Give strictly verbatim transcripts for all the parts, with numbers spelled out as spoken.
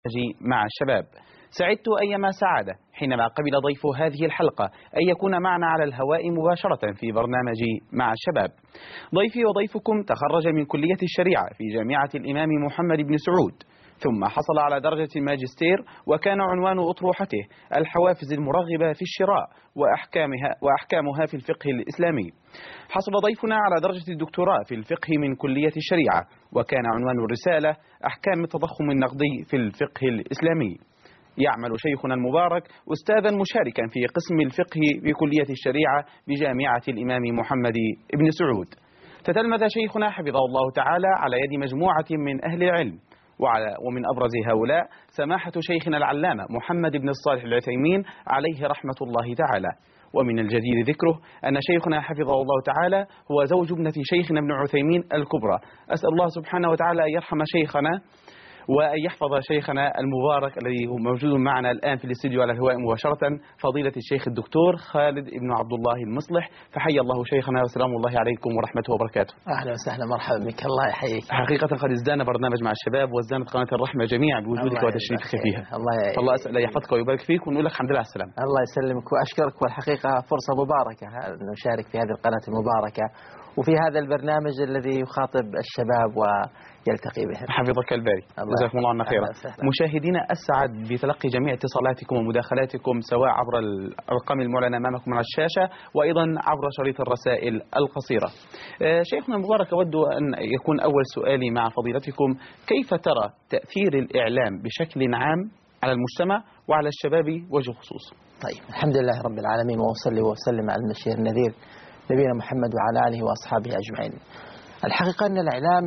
مع الشباب. سعدت أيما سعادة حينما قبل ضيف هذه الحلقة أن يكون معنا على الهواء مباشرة في برنامج مع الشباب. ضيفي وضيفكم تخرج من كلية الشريعة في جامعة الإمام محمد بن سعود، ثم حصل على درجة الماجستير، وكان عنوان أطروحته الحوافز المرغبة في الشراء وأحكامها وأحكامها في الفقه الإسلامي. حصل ضيفنا على درجة الدكتوراه في الفقه من كلية الشريعة، وكان عنوان الرسالة أحكام التضخم النقدي في الفقه الإسلامي. يعمل شيخنا المبارك أستاذا مشاركا في قسم الفقه بكلية الشريعة بجامعة الإمام محمد بن سعود. تتلمذ شيخنا حفظه الله تعالى على يد مجموعة من أهل العلم، وعلى ومن أبرز هؤلاء سماحة شيخنا العلامة محمد بن الصالح العثيمين عليه رحمة الله تعالى. ومن الجدير ذكره أن شيخنا حفظه الله تعالى هو زوج ابنة شيخنا ابن عثيمين الكبرى. أسأل الله سبحانه وتعالى أن يرحم شيخنا وأن يحفظ شيخنا المبارك الذي هو موجود معنا الآن في الاستديو على الهواء مباشرة، فضيلة الشيخ الدكتور خالد بن عبد الله المصلح. فحي الله شيخنا وسلام الله عليكم ورحمته وبركاته. أهلا وسهلا، مرحبا بك، الله يحييك. حقيقة قد ازدان برنامج مع الشباب وازدانت قناة الرحمة جميعا بوجودك وتشريفك فيها. الله الله أسأل أن يحفظك ويبارك فيك ونقول لك الحمد لله على السلامة. الله يسلمك وأشكرك، والحقيقة فرصة مباركة أن نشارك في هذه القناة المباركة وفي هذا البرنامج الذي يخاطب الشباب ويلتقي بهم. حفظك الباري، جزاكم الله عنا خيرا. مشاهدينا، أسعد بتلقي جميع اتصالاتكم ومداخلاتكم سواء عبر الأرقام المعلنة أمامكم على الشاشة وأيضا عبر شريط الرسائل القصيرة. شيخنا المبارك، أود أن يكون أول سؤالي مع فضيلتكم: كيف ترى تأثير الإعلام بشكل عام على المجتمع وعلى الشباب وجه خصوص؟ طيب، الحمد لله رب العالمين، وأصلي وأسلم على البشير النذير نبينا محمد وعلى آله وأصحابه أجمعين. الحقيقة أن الإعلام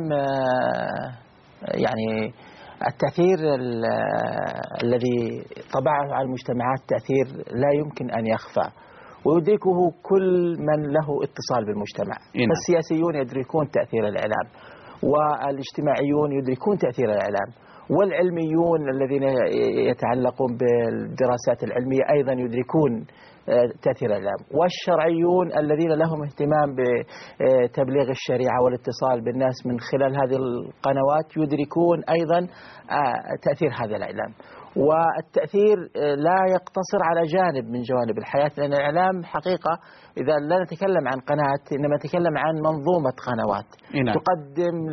يعني التأثير الذي طبعه على المجتمعات تأثير لا يمكن أن يخفى، ويدركه كل من له اتصال بالمجتمع. فالسياسيون يدركون تأثير الإعلام، والاجتماعيون يدركون تأثير الإعلام، والعلميون الذين يتعلقون بالدراسات العلمية أيضا يدركون تأثير الإعلام، والشرعيون الذين لهم اهتمام بتبليغ الشريعة والاتصال بالناس من خلال هذه القنوات يدركون أيضا تأثير هذا الإعلام. والتأثير لا يقتصر على جانب من جوانب الحياة، لأن الإعلام حقيقة إذا لا نتكلم عن قناة إنما نتكلم عن منظومة قنوات تقدم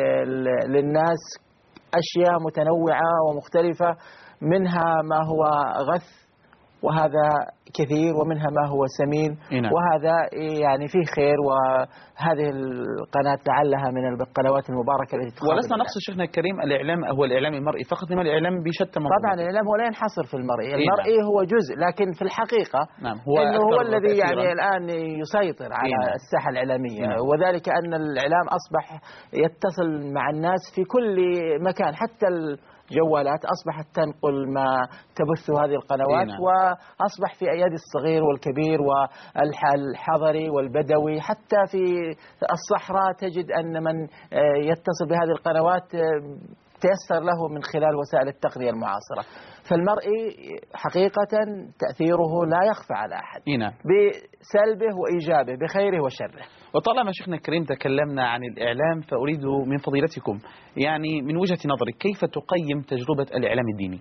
للناس أشياء متنوعة ومختلفة، منها ما هو غث وهذا كثير، ومنها ما هو سمين وهذا يعني فيه خير. وهذه القناة لعلها من القنوات المباركة التي تخاطب. ولسنا نقصد شيخنا الكريم الإعلام هو الإعلام المرئي فقط، إنما الإعلام بشتى مظاهره. طبعا الإعلام هو لا ينحصر في المرئي، المرئي هو جزء، لكن في الحقيقة نعم هو إنه هو الذي يعني الآن يسيطر على إينا. الساحة الإعلامية. إينا. وذلك أن الإعلام أصبح يتصل مع الناس في كل مكان، حتى جوالات أصبحت تنقل ما تبث هذه القنوات. إينا. وأصبح في أيادي الصغير والكبير والحضري والبدوي، حتى في الصحراء تجد أن من يتصل بهذه القنوات تيسر له من خلال وسائل التقنية المعاصرة. فالمرئي حقيقة تأثيره لا يخفى على أحد. إينا. بسلبه وإيجابه، بخيره وشره. وطالما شيخنا الكريم تكلمنا عن الإعلام، فأريد من فضيلتكم يعني من وجهة نظرك كيف تقيم تجربة الإعلام الديني؟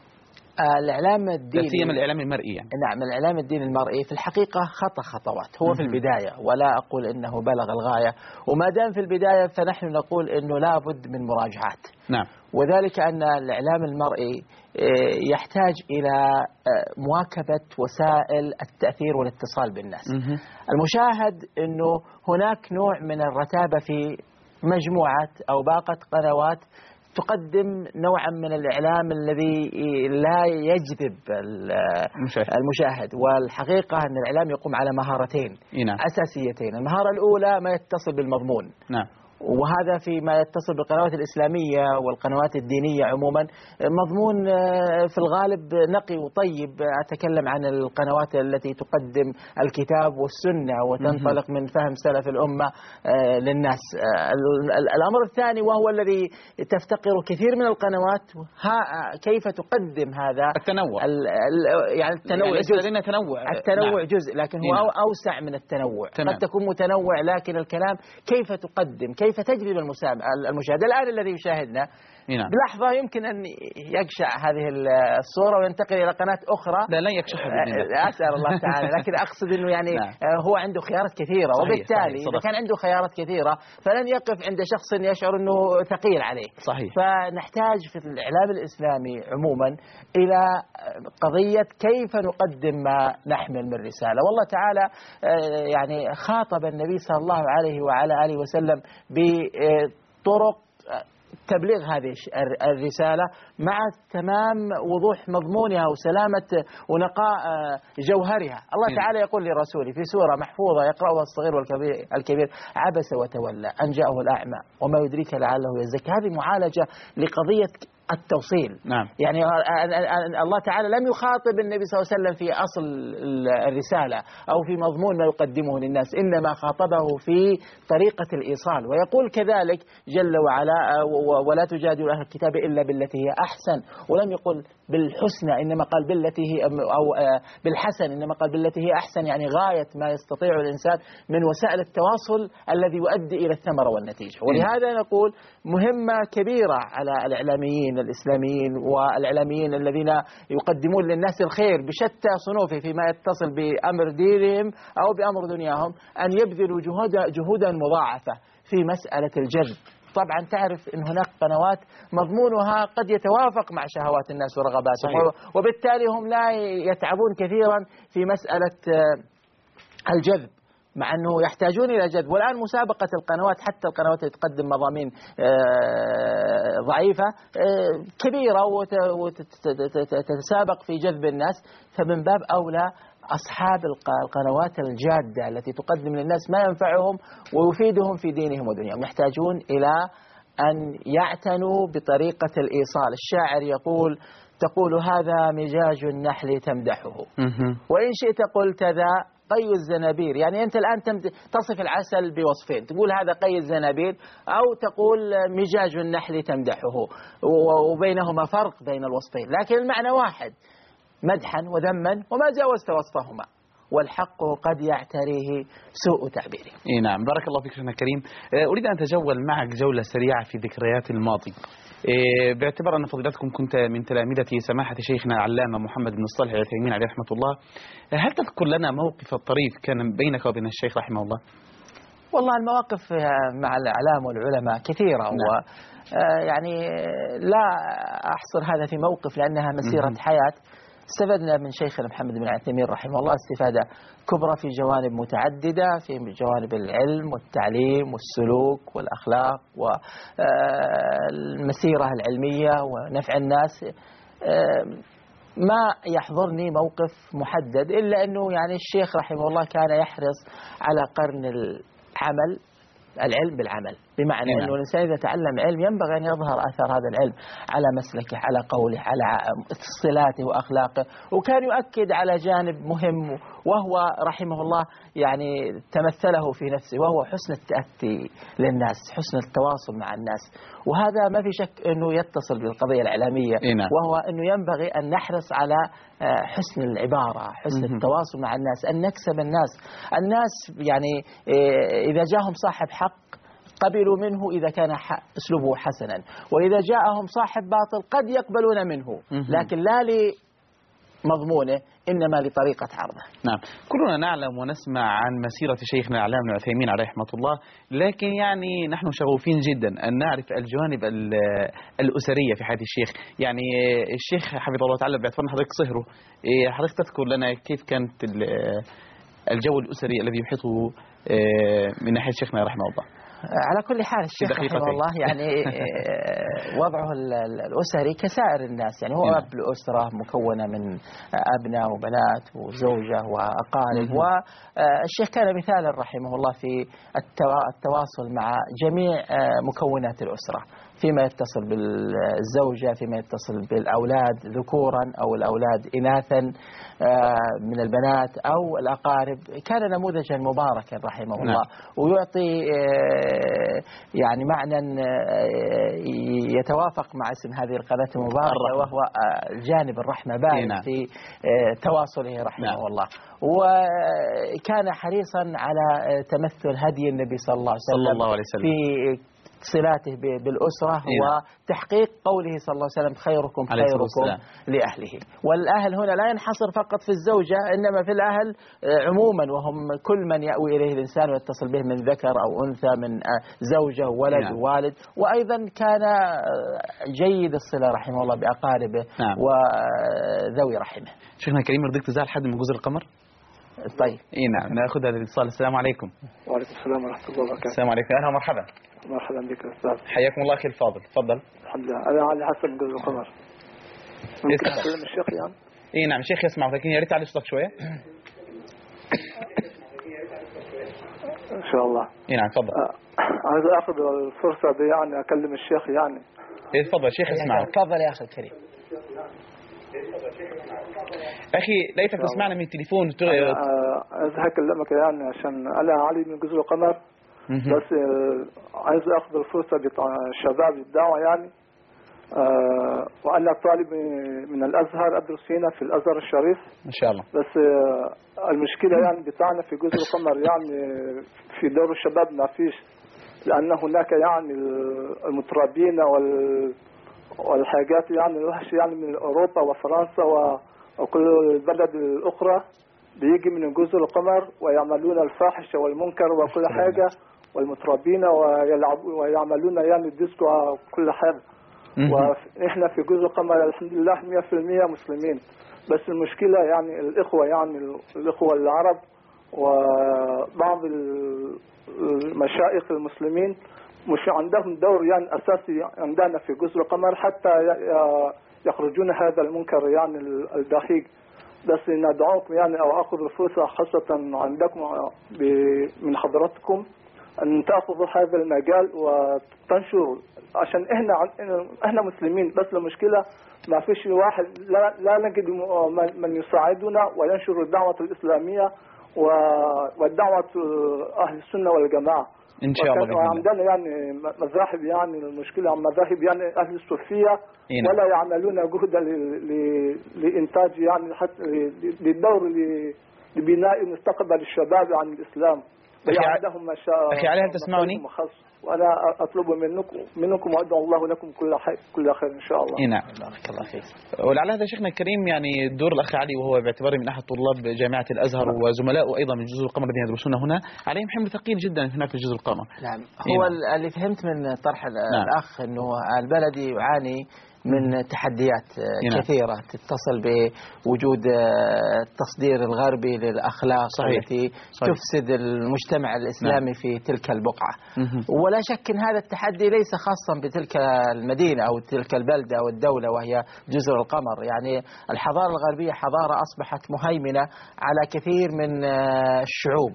الإعلام الديني لا سيما الإعلام المرئي يعني. نعم، الإعلام الديني المرئي في الحقيقة خطى خطوات. هو في البداية، ولا أقول إنه بلغ الغاية، وما دام في البداية فنحن نقول إنه لا بد من مراجعات. نعم. وذلك أن الإعلام المرئي يحتاج إلى مواكبة وسائل التأثير والاتصال بالناس. المشاهد أنه هناك نوع من الرتابة في مجموعة أو باقة قنوات تقدم نوعا من الإعلام الذي لا يجذب المشاهد. والحقيقة أن الإعلام يقوم على مهارتين نعم. أساسيتين. المهارة الأولى ما يتصل بالمضمون، نعم. وهذا فيما يتصل بالقنوات الإسلامية والقنوات الدينية عموما مضمون في الغالب نقي وطيب. أتكلم عن القنوات التي تقدم الكتاب والسنة وتنطلق من فهم سلف الأمة للناس. الأمر الثاني وهو الذي تفتقر كثير من القنوات، كيف تقدم هذا التنوع. يعني التنوع يعني جزء تنوع. التنوع نعم. جزء، لكن هو نعم. أوسع من التنوع. تمام. قد تكون متنوع، لكن الكلام كيف تقدم، كيف تجذب المشاهد. الآن الذي يشاهدنا نعم. بلحظة يمكن أن يقشع هذه الصورة وينتقل إلى قناة أخرى. لا لن يقشعها بإذن الله. أسأل الله تعالى، لكن أقصد أنه يعني نعم. هو عنده خيارات كثيرة. صحيح. وبالتالي صحيح. إذا كان عنده خيارات كثيرة فلن يقف عند شخص يشعر أنه ثقيل عليه. صحيح. فنحتاج في الإعلام الإسلامي عموما إلى قضية كيف نقدم ما نحمل من رسالة. والله تعالى يعني خاطب النبي صلى الله عليه وعلى آله وسلم بطرق تبليغ هذه الرسالة مع تمام وضوح مضمونها وسلامة ونقاء جوهرها. الله تعالى يقول لرسوله في سورة محفوظة يقرأها الصغير والكبير الكبير: عبس وتولى أن جاءه الأعمى وما يدريك لعله يزكى. هذه معالجة لقضية التوصيل. نعم. يعني الله تعالى لم يخاطب النبي صلى الله عليه وسلم في أصل الرسالة أو في مضمون ما يقدمه للناس، إنما خاطبه في طريقة الإيصال. ويقول كذلك جل وعلا: ولا تجادل أهل الكتاب إلا بالتي هي أحسن. ولم يقل بالحسنى، إنما قال بالتي هي أو بالحسن، إنما قال بالتي هي أحسن، يعني غاية ما يستطيع الإنسان من وسائل التواصل الذي يؤدي إلى الثمرة والنتيجة. ولهذا نقول مهمة كبيرة على الإعلاميين الإسلاميين والإعلاميين الذين يقدمون للناس الخير بشتى صنوفه فيما يتصل بأمر دينهم أو بأمر دنياهم، أن يبذلوا جهودا, جهودا مضاعفة في مسألة الجذب. طبعا تعرف أن هناك قنوات مضمونها قد يتوافق مع شهوات الناس ورغباتهم، وبالتالي هم لا يتعبون كثيرا في مسألة الجذب، مع أنه يحتاجون إلى جذب. والآن مسابقة القنوات، حتى القنوات اللي تقدم مضامين ضعيفة كبيرة وتتسابق في جذب الناس، فمن باب أولى أصحاب القنوات الجادة التي تقدم للناس ما ينفعهم ويفيدهم في دينهم ودنياهم يحتاجون إلى أن يعتنوا بطريقة الإيصال. الشاعر يقول: تقول هذا مجاج النحل تمدحه، وإن شئت قلت ذا قي الزنابير. يعني أنت الآن تصف العسل بوصفين، تقول هذا قي الزنابير أو تقول مجاج النحل تمدحه، وبينهما فرق بين الوصفين، لكن المعنى واحد: مدحا وذما وما جاوزت وصفهما، والحق قد يعتريه سوء تعبيره. إيه نعم، بارك الله فيك شيخنا الكريم. أريد أن أتجول معك جولة سريعة في ذكريات الماضي، باعتبار أن فضيلتكم كنت من تلامذة سماحة شيخنا العلامة محمد بن صالح العثيمين عليه رحمة الله. هل تذكر لنا موقف الطريف كان بينك وبين الشيخ رحمه الله؟ والله المواقف مع الأعلام والعلماء كثيرة. نعم. و يعني لا أحصر هذا في موقف لأنها مسيرة حياة. استفدنا من شيخنا محمد بن عثيمين رحمه الله استفادة كبرى في جوانب متعددة، في جوانب العلم والتعليم والسلوك والأخلاق والمسيرة العلمية ونفع الناس. ما يحضرني موقف محدد إلا أنه يعني الشيخ رحمه الله كان يحرص على قرن العمل العلم بالعمل، بمعنى أنه الإنسان إذا تعلم علم ينبغي أن يظهر أثر هذا العلم على مسلكه، على قوله، على صلاته وأخلاقه. وكان يؤكد على جانب مهم وهو رحمه الله يعني تمثله في نفسه، وهو حسن التأتي للناس، حسن التواصل مع الناس. وهذا ما في شك أنه يتصل بالقضية الإعلامية، وهو أنه ينبغي أن نحرص على حسن العبارة، حسن التواصل مع الناس، أن نكسب الناس. الناس يعني إذا جاءهم صاحب حق قبلوا منه إذا كان أسلوبه حسنا، وإذا جاءهم صاحب باطل قد يقبلون منه، لكن لا لمضمونه إنما لطريقة عرضه. نعم، كلنا نعلم ونسمع عن مسيرة شيخنا العلامة ابن عثيمين عليه رحمة الله، لكن يعني نحن شغوفين جدا أن نعرف الجوانب الأسرية في حياة الشيخ. يعني الشيخ حفظه الله تعالى باعتبار حضرتك صهره، حضرتك تذكر لنا كيف كانت الجو الأسري الذي يحيطه من ناحية شيخنا رحمه الله؟ على كل حال الشيخ رحمه الله يعني وضعه الأسري كسائر الناس، يعني هو أب الأسرة مكونة من أبناء وبنات وزوجة وأقارب، والشيخ كان مثالا رحمه الله في التواصل مع جميع مكونات الأسرة، فيما يتصل بالزوجة، فيما يتصل بالأولاد ذكورا أو الأولاد إناثا من البنات أو الأقارب. كان نموذجا مباركا رحمه الله، ويعطي يعني معنى يتوافق مع اسم هذه القناة المباركة، وهو جانب الرحمة بارز في تواصله رحمه الله. وكان حريصا على تمثل هدي النبي صلى الله عليه وسلم في صلاته بالأسرة وتحقيق قوله صلى الله عليه وسلم خيركم خيركم لأهله. والأهل هنا لا ينحصر فقط في الزوجة، إنما في الأهل عموما، وهم كل من يأوي إليه الإنسان ويتصل به من ذكر أو أنثى، من زوجة ولد نعم. ووالد. وأيضا كان جيد الصلة رحمه الله بأقاربه نعم. وذوي رحمه. شيخنا الكريم، رضيك تزال حد من جزر القمر؟ طيب اي نعم، ناخذ هذا الاتصال. السلام عليكم. وعليكم السلام ورحمة الله وبركاته. السلام عليكم، اهلا ومرحبا. مرحبا بك يا استاذ. حياكم الله اخي الفاضل، تفضل. الحمد لله. انا علي حسن من جزر القمر. ممكن اكلم الشيخ يعني؟ اي نعم، الشيخ يسمعك، لكن يا ريت تعلي صوتك شويه. ان شاء الله. اي نعم تفضل. عايز اخذ الفرصه دي يعني اكلم الشيخ يعني. اي تفضل الشيخ يسمعك. تفضل يا اخي الكريم. اخي ليتك تسمعنا من التليفون. عايز اكلمك يعني عشان انا علي من جزر القمر، بس عايز اخذ الفرصه بتاع الشباب الدعوه يعني. آه وانا طالب من الازهر، ادرس هنا في الازهر الشريف ان شاء الله. بس آه المشكله يعني بتاعنا في جزر القمر يعني في دور الشباب ما فيش، لان هناك يعني المتربين وال والحاجات يعني الوحش يعني من اوروبا وفرنسا وكل البلد الاخرى بيجي من جزر القمر ويعملون الفاحشه والمنكر وكل حاجه، والمتربين ويلعبون ويعملون يعني الديسكو وكل حاجه. واحنا في جزر القمر الحمد لله مئة في المئة مسلمين، بس المشكله يعني الاخوه يعني الاخوه العرب وبعض المشايخ المسلمين مش عندهم دور يعني اساسي عندنا في جزر القمر حتى يخرجون هذا المنكر يعني الدقيق. بس ندعوكم يعني او اخذ الفرصه خاصه عندكم من حضراتكم ان تاخذوا هذا المجال وتنشروا، عشان احنا احنا مسلمين، بس المشكله ما فيش واحد لا, لا نجد من يساعدنا وينشر الدعوه الاسلاميه والدعوه اهل السنه والجماعه ان شاء الله. وعندنا يعني مذاهب يعني المشكله مذاهب يعني اهل الصوفيه إينا. ولا يعملون جهدا لانتاج يعني حتى للدور لبناء مستقبل الشباب عن الاسلام. عندهم أخي علي، هل تسمعني؟ وأنا أطلب منكم منكم وأدعو الله لكم كل خير كل خير إن شاء الله. نعم بارك الله فيك. ولعل هذا شيخنا الكريم يعني دور الأخ علي، وهو باعتباره من أحد طلاب جامعة الأزهر وزملائه أيضا من جزر القمر الذين يدرسون هنا، عليهم حمل ثقيل جدا هناك في جزر القمر. نعم، هو نعم. اللي فهمت من طرح نعم. الأخ أنه البلد يعاني من تحديات نعم. كثيرة تتصل بوجود التصدير الغربي للأخلاق صحيح. التي صحيح. تفسد المجتمع الإسلامي نعم. في تلك البقعة. ولا شك أن هذا التحدي ليس خاصا بتلك المدينة أو تلك البلدة أو الدولة وهي جزر القمر. يعني الحضارة الغربية حضارة أصبحت مهيمنة على كثير من الشعوب،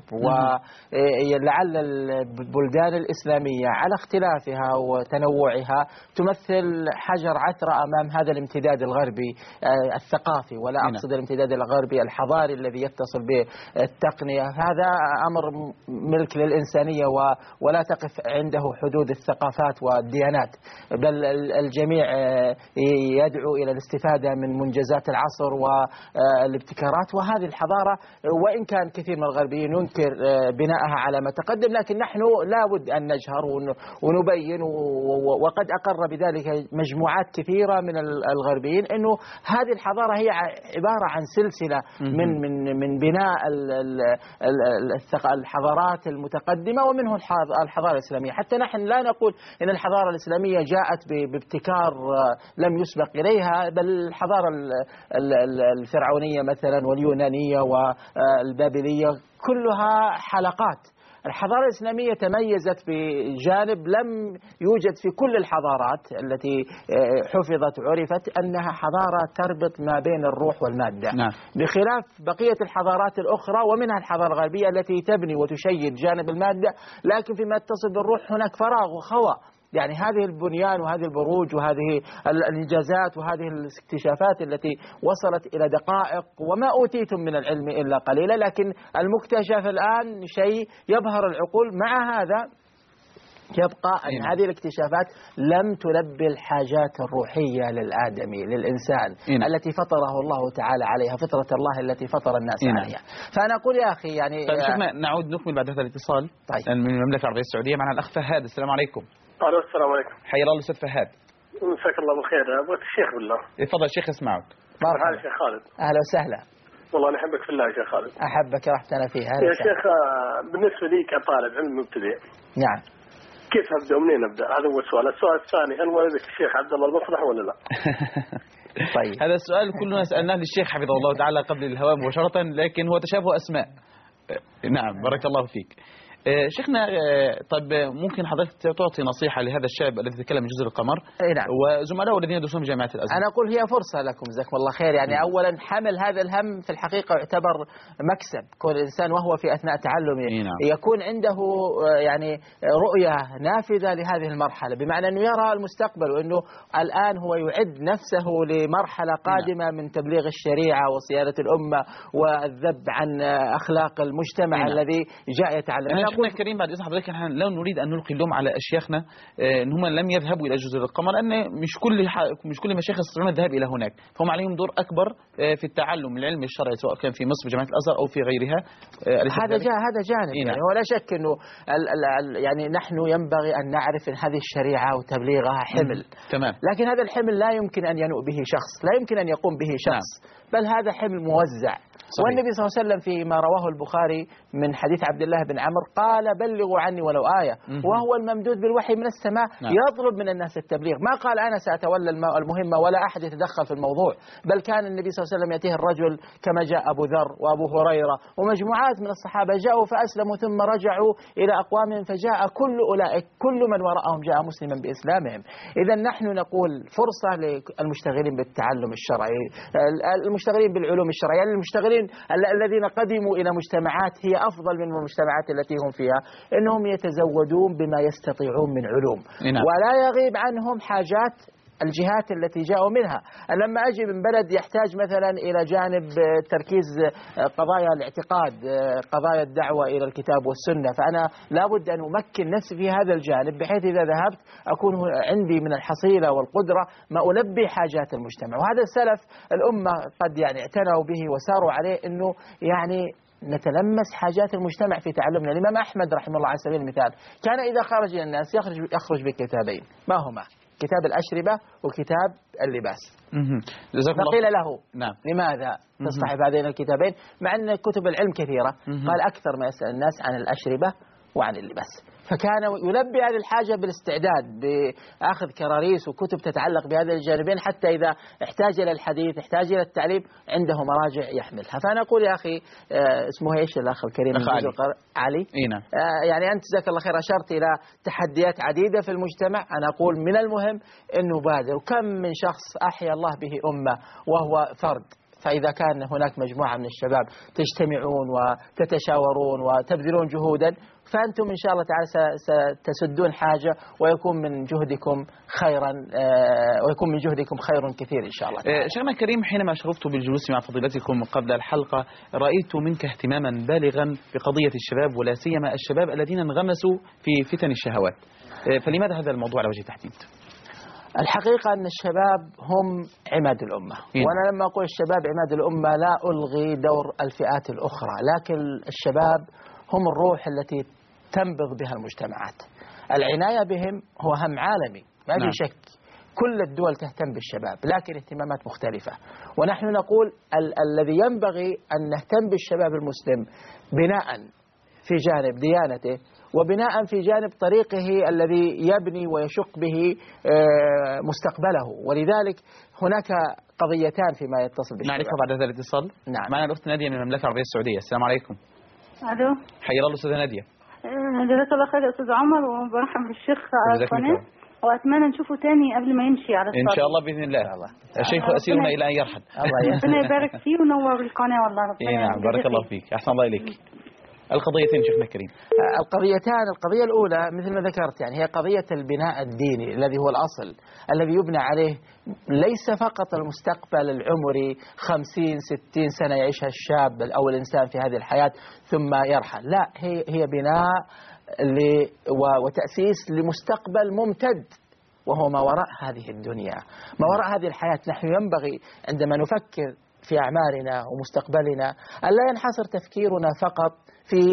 ولعل البلدان الإسلامية على اختلافها وتنوعها تمثل حجر عثرة أمام هذا الامتداد الغربي الثقافي، ولا أقصد الامتداد الغربي الحضاري الذي يتصل بالتقنية. هذا أمر ملك للإنسانية ولا تقف عنده حدود الثقافات والديانات، بل الجميع يدعو إلى الاستفادة من منجزات العصر والابتكارات. وهذه الحضارة وإن كان كثير من الغربيين ينكر بناءها على ما تقدم، لكن نحن لا بد أن نجهر ونبين، وقد أقر بذلك مجموعات كثيرة من الغربيين أنه هذه الحضارة هي عبارة عن سلسلة من من من بناء الحضارات المتقدمة ومنه الحضارة الإسلامية. حتى نحن لا نقول أن الحضارة الإسلامية جاءت بابتكار لم يسبق إليها، بل الحضارة الفرعونية مثلا واليونانية والبابلية كلها حلقات. الحضارة الإسلامية تميزت بجانب لم يوجد في كل الحضارات التي حفظت وعرفت، أنها حضارة تربط ما بين الروح والمادة نعم. بخلاف بقية الحضارات الأخرى ومنها الحضارة الغربية التي تبني وتشيد جانب المادة، لكن فيما يتصل بالروح هناك فراغ وخوى. يعني هذه البنيان وهذه البروج وهذه الإنجازات وهذه الاكتشافات التي وصلت إلى دقائق وما أوتيتم من العلم إلا قليلا، لكن المكتشف الآن شيء يبهر العقول. مع هذا يبقى أن إيه. هذه الاكتشافات لم تلبي الحاجات الروحية للآدمي للإنسان إيه. التي فطره الله تعالى عليها، فطرة الله التي فطر الناس إيه. عليها. فأنا أقول يا أخي يعني طيب شيخنا نعود نكمل بعد هذا الاتصال طيب. من المملكة العربية السعودية. معنا الأخ فهد. السلام عليكم. الو السلام عليكم. حيا الله الاستاذ فهد. مساك الله بالخير. ابغى الشيخ بالله. تفضل شيخ اسمعك. مرحبا شيخ خالد. اهلا وسهلا. والله انا احبك في الله يا شيخ خالد. احبك رحت انا فيها. يا شيخ بالنسبه لي كطالب علم مبتدئ. نعم. كيف ابدا ومنين ابدا؟ هذا هو السؤال. السؤال الثاني هل والدك الشيخ عبد الله المصلح ولا لا؟ طيب هذا السؤال كلنا سالناه للشيخ حفظه الله تعالى قبل الهواء مباشره، لكن هو تشابه اسماء. نعم بارك الله فيك. شيخنا طيب ممكن حضرتك تعطي نصيحة لهذا الشاب الذي تكلم جزر القمر نعم. وزملائه الذين يدرسون بجامعة الأزهر؟ أنا أقول هي فرصة لكم جزاكم الله خير. يعني نعم. أولا حمل هذا الهم في الحقيقة يعتبر مكسب. كل إنسان وهو في أثناء تعلمه نعم. يكون عنده يعني رؤية نافذة لهذه المرحلة، بمعنى أنه يرى المستقبل، وأنه الآن هو يعد نفسه لمرحلة قادمة نعم. من تبليغ الشريعة وصيانة الأمة والذب عن أخلاق المجتمع نعم. الذي جاء يتعلم. شيخنا الكريم بعد إذن حضرتك نحن لا نريد أن نلقي اللوم على أشياخنا إن هم لم يذهبوا إلى جزر القمر، لأن مش كل مش كل مشايخ يستطيعون الذهاب إلى هناك، فهم عليهم دور أكبر في التعلم العلمي الشرعي سواء كان في مصر بجامعة الأزهر أو في غيرها. هذا جاء هذا جانب يعني هو لا شك إنه ال ال يعني نحن ينبغي أن نعرف أن هذه الشريعة وتبليغها حمل تمام، لكن هذا الحمل لا يمكن أن ينوء به شخص، لا يمكن أن يقوم به شخص نعم. بل هذا حمل موزع. صحيح. والنبي صلى الله عليه وسلم فيما رواه البخاري من حديث عبد الله بن عمرو قال بلغوا عني ولو آية، وهو الممدود بالوحي من السماء نعم. يطلب من الناس التبليغ، ما قال أنا سأتولى المهمة ولا أحد يتدخل في الموضوع، بل كان النبي صلى الله عليه وسلم يأتيه الرجل كما جاء أبو ذر وأبو هريرة ومجموعات من الصحابة جاءوا فأسلموا ثم رجعوا إلى أقوامهم فجاء كل أولئك كل من وراءهم جاء مسلما بإسلامهم. إذا نحن نقول فرصة للمشتغلين بالتعلم الشرعي، المشتغلين بالعلوم الشرعية، المشتغلين الذين قدموا إلى مجتمعات هي أفضل من المجتمعات التي هم فيها، إنهم يتزودون بما يستطيعون من علوم نعم. ولا يغيب عنهم حاجات الجهات التي جاءوا منها. لما أجي من بلد يحتاج مثلا إلى جانب تركيز قضايا الاعتقاد، قضايا الدعوة إلى الكتاب والسنة، فأنا لابد أن أمكن نفسي في هذا الجانب بحيث إذا ذهبت أكون عندي من الحصيلة والقدرة ما ألبي حاجات المجتمع. وهذا السلف الأمة قد يعني اعتنوا به وساروا عليه، أنه يعني نتلمس حاجات المجتمع في تعلمنا. الإمام أحمد رحمه الله على سبيل المثال كان إذا خرج إلى الناس يخرج يخرج بكتابين، ما هما؟ كتاب الأشربة وكتاب اللباس. فقيل له نعم. لماذا تصطحب هذين الكتابين مع أن كتب العلم كثيرة؟ قال أكثر ما يسأل الناس عن الأشربة وعن اللباس. فكان يلبي هذه الحاجة بالاستعداد بأخذ كراريس وكتب تتعلق بهذه الجانبين، حتى إذا احتاج إلى الحديث احتاج إلى التعليم عنده مراجع يحملها. فأنا أقول يا أخي آه اسمه إيش الأخ الكريم علي, علي. إينا. آه يعني أنت جزاك الله خير أشرت إلى تحديات عديدة في المجتمع. أنا أقول من المهم أن نبادر، وكم من شخص أحيا الله به أمة وهو فرد، فإذا كان هناك مجموعة من الشباب تجتمعون وتتشاورون وتبذلون جهودا فأنتم إن شاء الله تعالى ستسدون حاجة ويكون من جهدكم خيرا ويكون من جهدكم خير كثير إن شاء الله تعالى. شيخنا الكريم، حينما شرفت بالجلوس مع فضيلتكم قبل الحلقة رأيت منك اهتماما بالغا بقضية الشباب، ولا سيما الشباب الذين انغمسوا في فتن الشهوات، فلماذا هذا الموضوع على وجه التحديد؟ الحقيقة أن الشباب هم عماد الأمة. إيه؟ وأنا لما أقول الشباب عماد الأمة لا ألغي دور الفئات الأخرى، لكن الشباب هم الروح التي تنبض بها المجتمعات. العناية بهم هو هم عالمي ما في نعم. شك، كل الدول تهتم بالشباب لكن اهتمامات مختلفة، ونحن نقول ال الذي ينبغي أن نهتم بالشباب المسلم بناء في جانب ديانته وبناء في جانب طريقه الذي يبني ويشق به مستقبله. ولذلك هناك قضيتان فيما يتصل بالشباب. نعرفها بعد هذا الاتصال. نعم. معنا الأخت نادية من المملكة العربية السعودية. السلام عليكم. الو. حيا الله أستاذة نادية. جزاك الله خير يا أستاذ عمر، وبرحب بالشيخ على القناة، وأتمنى نشوفه تاني قبل ما يمشي على الصلاة. إن شاء الله بإذن الله. الشيخ أسيرنا إلى أن يرحل. ربنا يبارك فيه ونور القناة والله. ربنا إيه نعم بارك الله فيك. أحسن الله إليك. القضيتين شيخنا الكريم. القضيتان، القضية الأولى مثل ما ذكرت يعني هي قضية البناء الديني الذي هو الأصل الذي يبنى عليه ليس فقط المستقبل العمري خمسين ستين سنة يعيشها الشاب أو الإنسان في هذه الحياة ثم يرحل، لا، هي هي بناء وتأسيس لمستقبل ممتد وهو ما وراء هذه الدنيا، ما وراء هذه الحياة. نحن ينبغي عندما نفكر في أعمارنا ومستقبلنا أن لا ينحصر تفكيرنا فقط في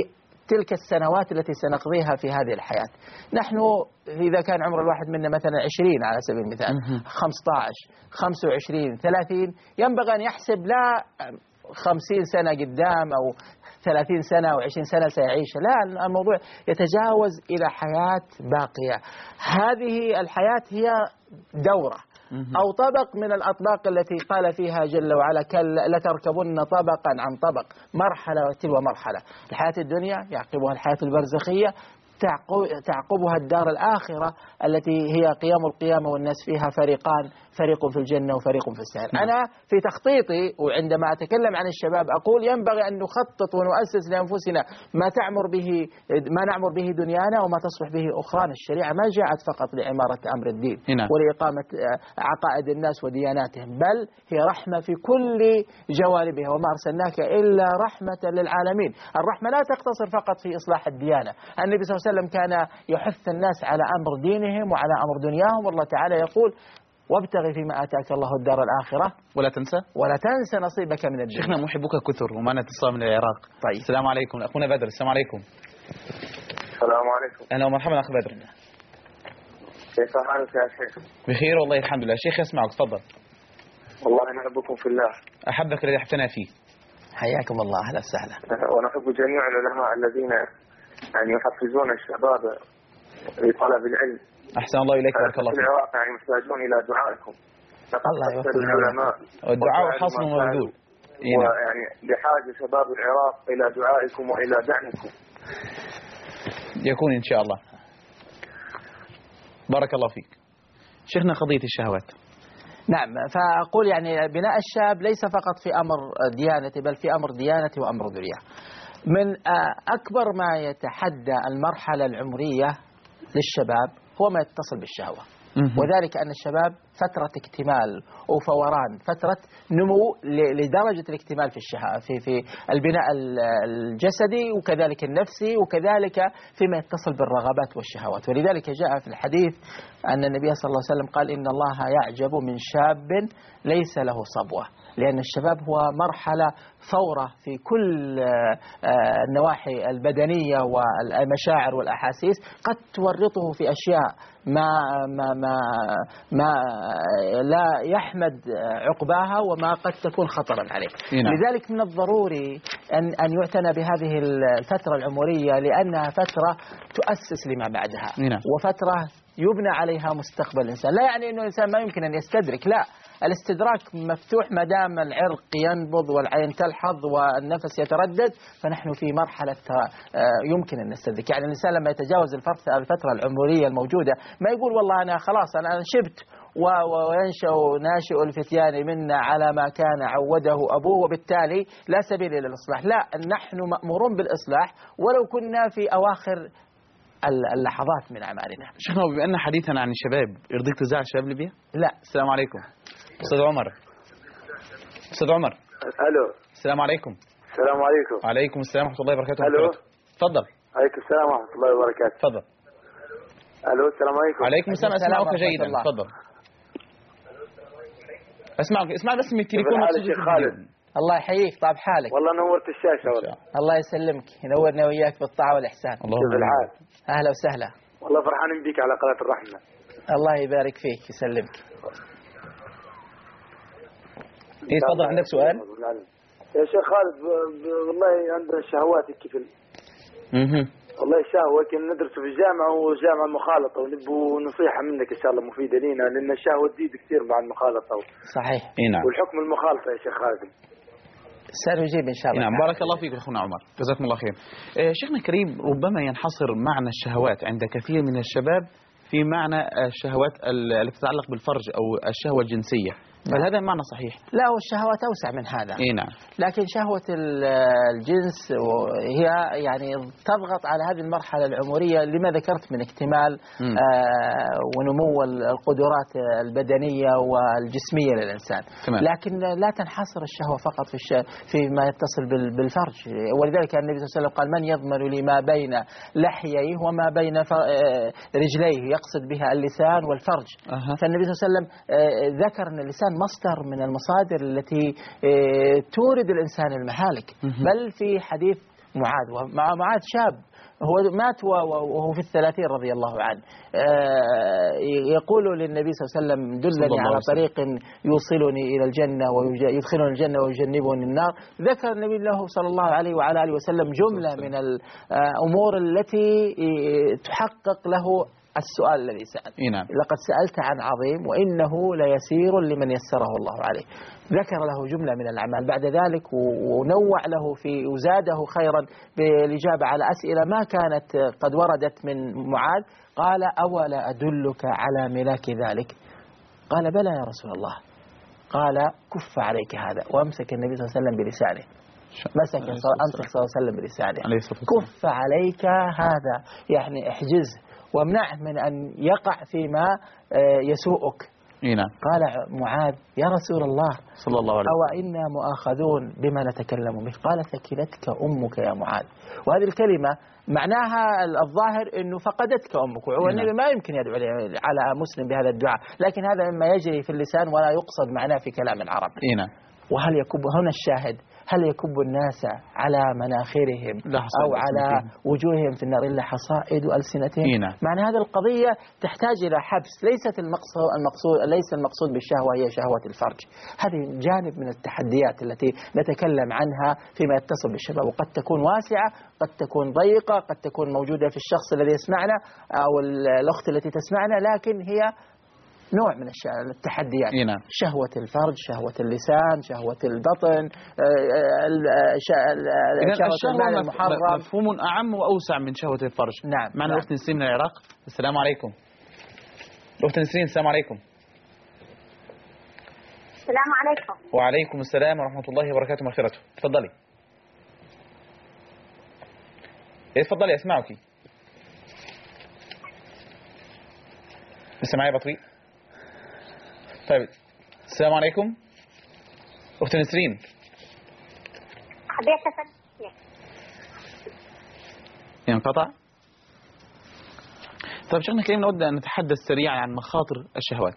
تلك السنوات التي سنقضيها في هذه الحياة. نحن إذا كان عمر الواحد منا مثلا عشرين على سبيل المثال، خمسة عشر، خمسة وعشرين، ثلاثين، ينبغي أن يحسب لا خمسين سنة قدام أو ثلاثين سنة أو عشرين سنة سيعيش، لا، الموضوع يتجاوز إلى حياة باقية. هذه الحياة هي دورة أو طبق من الأطباق التي قال فيها جل وعلا لتركبن طبقا عن طبق، مرحلة تلو مرحلة. الحياة الدنيا يعقبها الحياة البرزخية، تعقبها الدار الآخرة التي هي قيام القيامة والناس فيها فريقان، فريق في الجنة وفريق في السعير. أنا في تخطيطي وعندما أتكلم عن الشباب أقول ينبغي أن نخطط ونؤسس لأنفسنا ما تعمر به ما نعمر به دنيانا وما تصلح به أخرانا. الشريعة ما جاءت فقط لعمارة أمر الدين ولإقامة عقائد الناس ودياناتهم، بل هي رحمة في كل جوانبها، وما أرسلناك إلا رحمة للعالمين. الرحمة لا تقتصر فقط في إصلاح الديانة. النبي صلى الله عليه وسلم كان يحث الناس على أمر دينهم وعلى أمر دنياهم، والله تعالى يقول وابتغي فيما آتاك الله الدار الآخرة ولا تنسى ولا تنسى نصيبك من الدنيا. شيخنا محبك كثر ومعنا اتصال من العراق. طيب السلام عليكم أخونا بدر. السلام عليكم. السلام عليكم. أهلا ومرحبا أخ بدر. كيف حالك يا شيخ؟ بخير والله الحمد لله. شيخ يسمعك تفضل. والله نحبكم في الله. أحبك الذي أحبتنا فيه. حياكم الله، أهلا وسهلا. ونحب جميع العلماء الذين يعني يحفزون الشباب لطلب العلم. أحسن الله إليك، بارك الله فيك. في العراق يعني محتاجون إلى دعائكم. الله يوفقكم. العلماء والدعاء حصن موجود. ويعني بحاجة شباب العراق إلى دعائكم وإلى دعمكم. يكون إن شاء الله. بارك الله فيك. شيخنا قضية الشهوات. نعم، فأقول يعني بناء الشاب ليس فقط في أمر ديانته بل في أمر ديانته وأمر دنياه. من أكبر ما يتحدى المرحلة العمرية للشباب هو ما يتصل بالشهوة، وذلك أن الشباب فترة اكتمال وفوران، فترة نمو لدرجة الاكتمال في الشهوة، في في البناء الجسدي وكذلك النفسي وكذلك فيما يتصل بالرغبات والشهوات. ولذلك جاء في الحديث أن النبي صلى الله عليه وسلم قال إن الله يعجب من شاب ليس له صبوة، لأن الشباب هو مرحلة ثورة في كل النواحي البدنية والمشاعر والأحاسيس، قد تورطه في أشياء ما ما ما ما لا يحمد عقباها وما قد تكون خطرا عليه. إينا. لذلك من الضروري أن أن يعتنى بهذه الفترة العمرية، لأنها فترة تؤسس لما بعدها. إينا. وفترة يبنى عليها مستقبل الإنسان. لا يعني أنه الإنسان ما يمكن أن يستدرك، لا، الاستدراك مفتوح ما دام العرق ينبض والعين تلحظ والنفس يتردد، فنحن في مرحلة يمكن أن نستدرك. يعني الإنسان لما يتجاوز الفترة العمرية الموجودة ما يقول والله أنا خلاص أنا شبت وينشأ ناشئ الفتيان منا على ما كان عوده أبوه وبالتالي لا سبيل إلى الإصلاح. لا، نحن مأمورون بالإصلاح ولو كنا في أواخر اللحظات من أعمالنا. شيخنا بما أن حديثنا عن الشباب يرضيك تزعل شباب ليبيا؟ لا. السلام عليكم أستاذ عمر. أستاذ عمر. ألو. السلام عليكم. السلام عليكم. وعليكم السلام ورحمة الله وبركاته. ألو. تفضل. عليكم السلام ورحمة الله وبركاته. تفضل. ألو السلام عليكم. وعليكم السلام، أسمعك جيدا. تفضل. أسمعك، اسمع بس من التليفون. الشيخ خالد. الله يحييك، طاب حالك. والله نورت الشاشة والله. الله يسلمك، ينورنا وياك بالطاعة والإحسان. اللهم الحال. أهلا وسهلا. والله فرحان بيك على قناة الرحمة. الله يبارك فيك، يسلمك. إيه تفضل، عندك سؤال؟ يا شيخ خالد والله عندنا شهوات الكفل. اها. والله شهوة كنا ندرس في الجامعة وجامعة مخالطة، ونبوا نصيحة منك إن شاء الله مفيدة لنا، لأن الشهوة تزيد كثير مع المخالطة. صحيح. إيه نعم. والحكم المخالطة يا شيخ خالد. سنجيب إن شاء الله. نعم، بارك الله فيك أخونا عمر، جزاكم الله خير. آه شيخنا الكريم، ربما ينحصر معنى الشهوات عند كثير من الشباب في معنى الشهوات التي تتعلق بالفرج أو الشهوة الجنسية، بل هذا معنى صحيح؟ لا، والشهوات أوسع من هذا. إيه نعم. لكن شهوة الجنس هي يعني تضغط على هذه المرحلة العمرية لما ذكرت من اكتمال آه ونمو القدرات البدنية والجسمية للإنسان. تمام. لكن لا تنحصر الشهوة فقط في الش... فيما يتصل بالفرج، ولذلك النبي صلى الله عليه وسلم قال من يضمن لي ما بين لحييه وما بين ف... رجليه، يقصد بها اللسان والفرج. أه. فالنبي صلى الله عليه وسلم ذكر أن اللسان مصدر من المصادر التي تورد الإنسان المهالك. بل في حديث معاذ، مع معاذ شاب هو مات وهو في الثلاثين رضي الله عنه، يقول للنبي صلى الله عليه وسلم دلني على طريق يوصلني إلى الجنة ويدخلني الجنة ويجنبني النار. ذكر النبي له صلى الله عليه وعلى آله وسلم جملة من الأمور التي تحقق له السؤال الذي سأل. نعم. لقد سألت عن عظيم وإنه ليسير لمن يسره الله عليه. ذكر له جملة من الأعمال بعد ذلك ونوع له في وزاده خيرا بالإجابة على أسئلة ما كانت قد وردت من معاذ. قال أولا أدلك على ملاك ذلك؟ قال بلى يا رسول الله. قال كف عليك هذا، وأمسك النبي صلى الله عليه وسلم بلسانه، مسك أمسك صلى الله عليه وسلم بلسانه، كف عليك هذا يعني احجزه وامنعه من أن يقع فيما يسوءك. نعم. قال معاذ يا رسول الله صلى الله عليه وسلم أو إنا مؤاخذون بما نتكلم به؟ قال ثكلتك أمك يا معاذ. وهذه الكلمة معناها الظاهر أنه فقدتك أمك، والنبي ما يمكن يدعو على مسلم بهذا الدعاء، لكن هذا مما يجري في اللسان ولا يقصد معناه في كلام العرب. نعم. وهل يكب هنا الشاهد هل يكب الناس على مناخرهم أو على وجوههم في النار إلا حصائد ألسنتهم؟ معنى هذه القضية تحتاج إلى حبس. ليست المقصود, المقصود ليس المقصود بالشهوة هي شهوة الفرج. هذه جانب من التحديات التي نتكلم عنها فيما يتصل بالشباب، وقد تكون واسعة، قد تكون ضيقة، قد تكون موجودة في الشخص الذي يسمعنا أو الأخت التي تسمعنا، لكن هي نوع من التحديات. نعم. شهوة الفرج، شهوة اللسان، شهوة البطن، شهوة المال المحرم. مفهوم أعم وأوسع من شهوة الفرج. نعم. معنا الأخت نسرين من العراق. السلام عليكم. الأخت نسرين السلام عليكم. السلام عليكم. وعليكم السلام ورحمة الله وبركاته ومغفرته. تفضلي. تفضلي أسمعك. لسه معايا بطيء؟ طيب السلام عليكم أخت نسرين. حبيت أسأل ينقطع. طيب شيخنا الكريم نود أن نتحدث سريعا عن مخاطر الشهوات.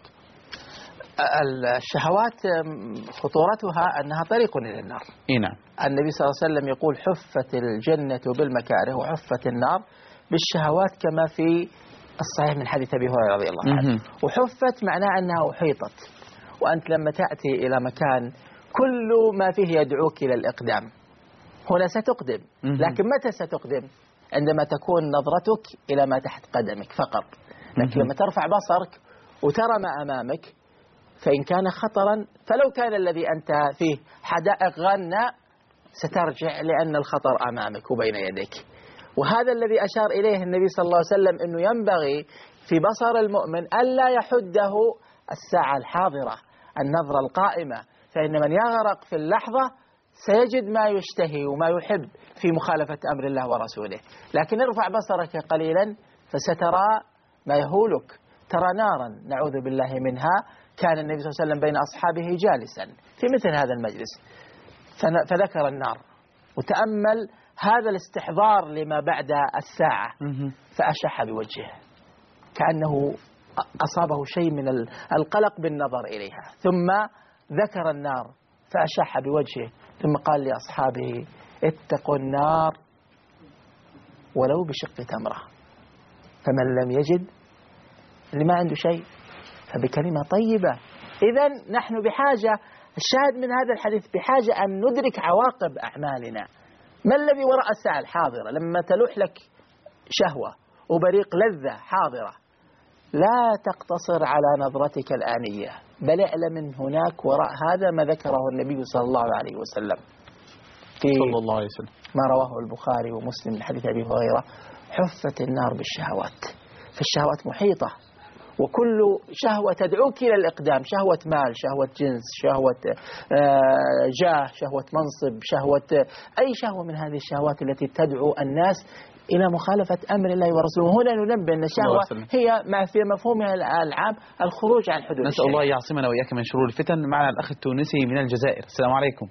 الشهوات خطورتها أنها طريق إلى النار. نعم. النبي صلى الله عليه وسلم يقول حفت الجنة بالمكاره وحفت النار بالشهوات، كما في الصحيح من حديث أبي هريرة رضي الله عنه. وحفت معناه أنها أحيطت، وأنت لما تأتي إلى مكان كل ما فيه يدعوك إلى الإقدام، هنا ستقدم، لكن متى ستقدم؟ عندما تكون نظرتك إلى ما تحت قدمك فقط. لكن لما ترفع بصرك وترى ما أمامك، فإن كان خطرا فلو كان الذي أنت فيه حدائق غنى سترجع، لأن الخطر أمامك وبين يديك. وهذا الذي أشار إليه النبي صلى الله عليه وسلم، أنه ينبغي في بصر المؤمن ألا يحده الساعة الحاضرة، النظرة القائمة، فإن من يغرق في اللحظة سيجد ما يشتهي وما يحب في مخالفة أمر الله ورسوله. لكن ارفع بصرك قليلا فسترى ما يهولك، ترى نارا نعوذ بالله منها. كان النبي صلى الله عليه وسلم بين أصحابه جالسا في مثل هذا المجلس فذكر النار وتأمل هذا الاستحضار لما بعد الساعة، فأشح بوجهه كأنه أصابه شيء من القلق بالنظر إليها، ثم ذكر النار فأشح بوجهه، ثم قال لأصحابه اتقوا النار ولو بشق تمرة، فمن لم يجد اللي ما عنده شيء فبكلمة طيبة. إذن نحن بحاجة، الشاهد من هذا الحديث، بحاجة أن ندرك عواقب أعمالنا. ما الذي وراء الساعة الحاضرة؟ لما تلوح لك شهوة وبريق لذة حاضرة، لا تقتصر على نظرتك الآنية، بل اعلم من هناك وراء هذا ما ذكره النبي صلى الله عليه وسلم في صلى الله عليه وسلم ما رواه البخاري ومسلم من حديث أبي هريرة: حفت النار بالشهوات. فالشهوات محيطة، وكل شهوة تدعوك إلى الإقدام، شهوة مال، شهوة جنس، شهوة جاه، شهوة منصب، شهوة أي شهوة من هذه الشهوات التي تدعو الناس إلى مخالفة أمر الله ورسوله. هنا ننبه أن الشهوة هي ما في مفهومها العام الخروج عن حدود نسأل الشيء. الله يعصمنا وإياك من شرور الفتن. معنا الأخ التونسي من الجزائر. السلام عليكم.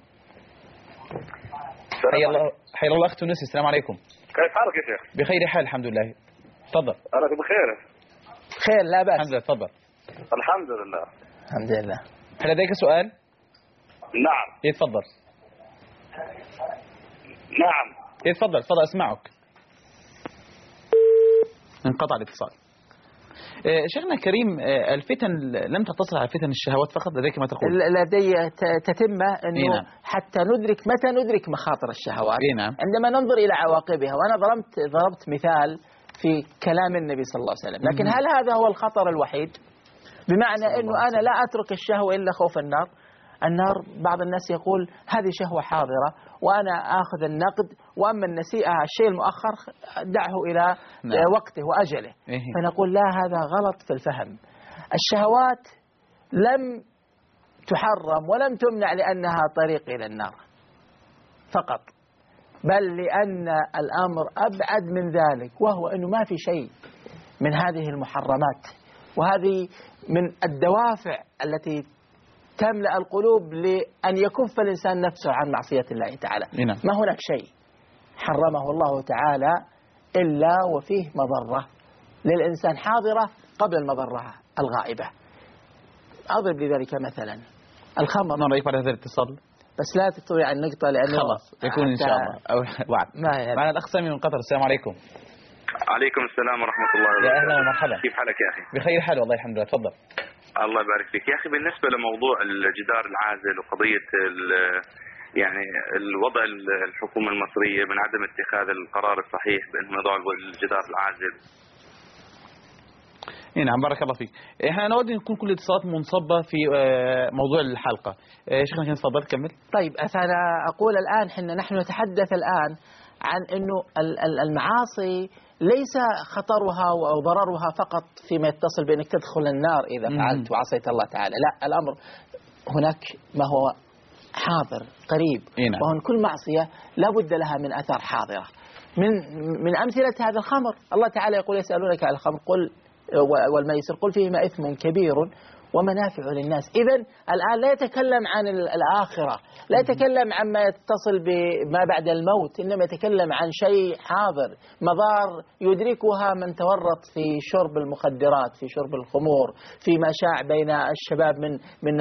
حيا الله حيا الله الأخ التونسي. السلام عليكم. كيف حالك يا شيخ؟ بخير حال الحمد لله. تفضل. أنا بخير. خير لا بأس. الحمد لله. تفضل. الحمد لله. الحمد لله. هل لديك سؤال؟ نعم. يتفضل. نعم. إيه تفضل تفضل أسمعك. انقطع الاتصال. شيخنا الكريم، الفتن لم تقتصر على فتن الشهوات فقط لديك ما تقول؟ لدي تتمة أنه نعم. حتى ندرك متى ندرك مخاطر الشهوات نعم. عندما ننظر إلى عواقبها. وأنا ضربت ضربت مثال في كلام النبي صلى الله عليه وسلم، لكن هل هذا هو الخطر الوحيد؟ بمعنى أنه أنا لا أترك الشهوة إلا خوف النار. النار بعض الناس يقول هذه شهوة حاضرة وأنا آخذ النقد، وأما النسيئة الشيء المؤخر دعه إلى نعم. وقته وأجله. إيه؟ فنقول لا، هذا غلط في الفهم. الشهوات لم تحرم ولم تمنع لأنها طريق إلى النار فقط، بل لأن الأمر أبعد من ذلك، وهو أنه ما في شيء من هذه المحرمات، وهذه من الدوافع التي تملأ القلوب لأن يكف الإنسان نفسه عن معصية الله تعالى. إنه. ما هناك شيء حرمه الله تعالى إلا وفيه مضرة للإنسان حاضرة قبل المضرة الغائبة. أضرب لذلك مثلا الخمر. ما رأيك بعد هذا الاتصال؟ بس لا تطوي عن النقطة لأنه خلاص يكون إن شاء الله أو وعد. معنا الأخ سامي من قطر. السلام عليكم. عليكم السلام ورحمة الله وبركاته. يا أهلا ومرحبا. كيف حالك يا أخي؟ بخير حال والله الحمد لله. تفضل. الله يبارك فيك يا أخي. بالنسبة لموضوع الجدار العازل وقضية يعني الوضع الحكومة المصرية من عدم اتخاذ القرار الصحيح بأن موضوع الجدار العازل. إيه نعم بارك الله فيك. احنا نود ان يكون كل الاتصالات منصبة في موضوع الحلقة. شيخنا كان تفضل كمل. طيب أنا أقول الآن حنا نحن نتحدث الآن عن أنه المعاصي ليس خطرها أو ضررها فقط فيما يتصل بأنك تدخل النار إذا فعلت وعصيت الله تعالى، لا، الأمر هناك ما هو حاضر قريب. إينا. وهن كل معصية لا بد لها من أثر حاضرة. من من أمثلة هذا الخمر، الله تعالى يقول يسألونك عن الخمر قل والميسر قل فيهما إثم كبير ومنافع للناس. إذن الآن لا يتكلم عن الآخرة، لا يتكلم عما يتصل بما بعد الموت، إنما يتكلم عن شيء حاضر، مضار يدركها من تورط في شرب المخدرات، في شرب الخمور، فيما شاع بين الشباب من من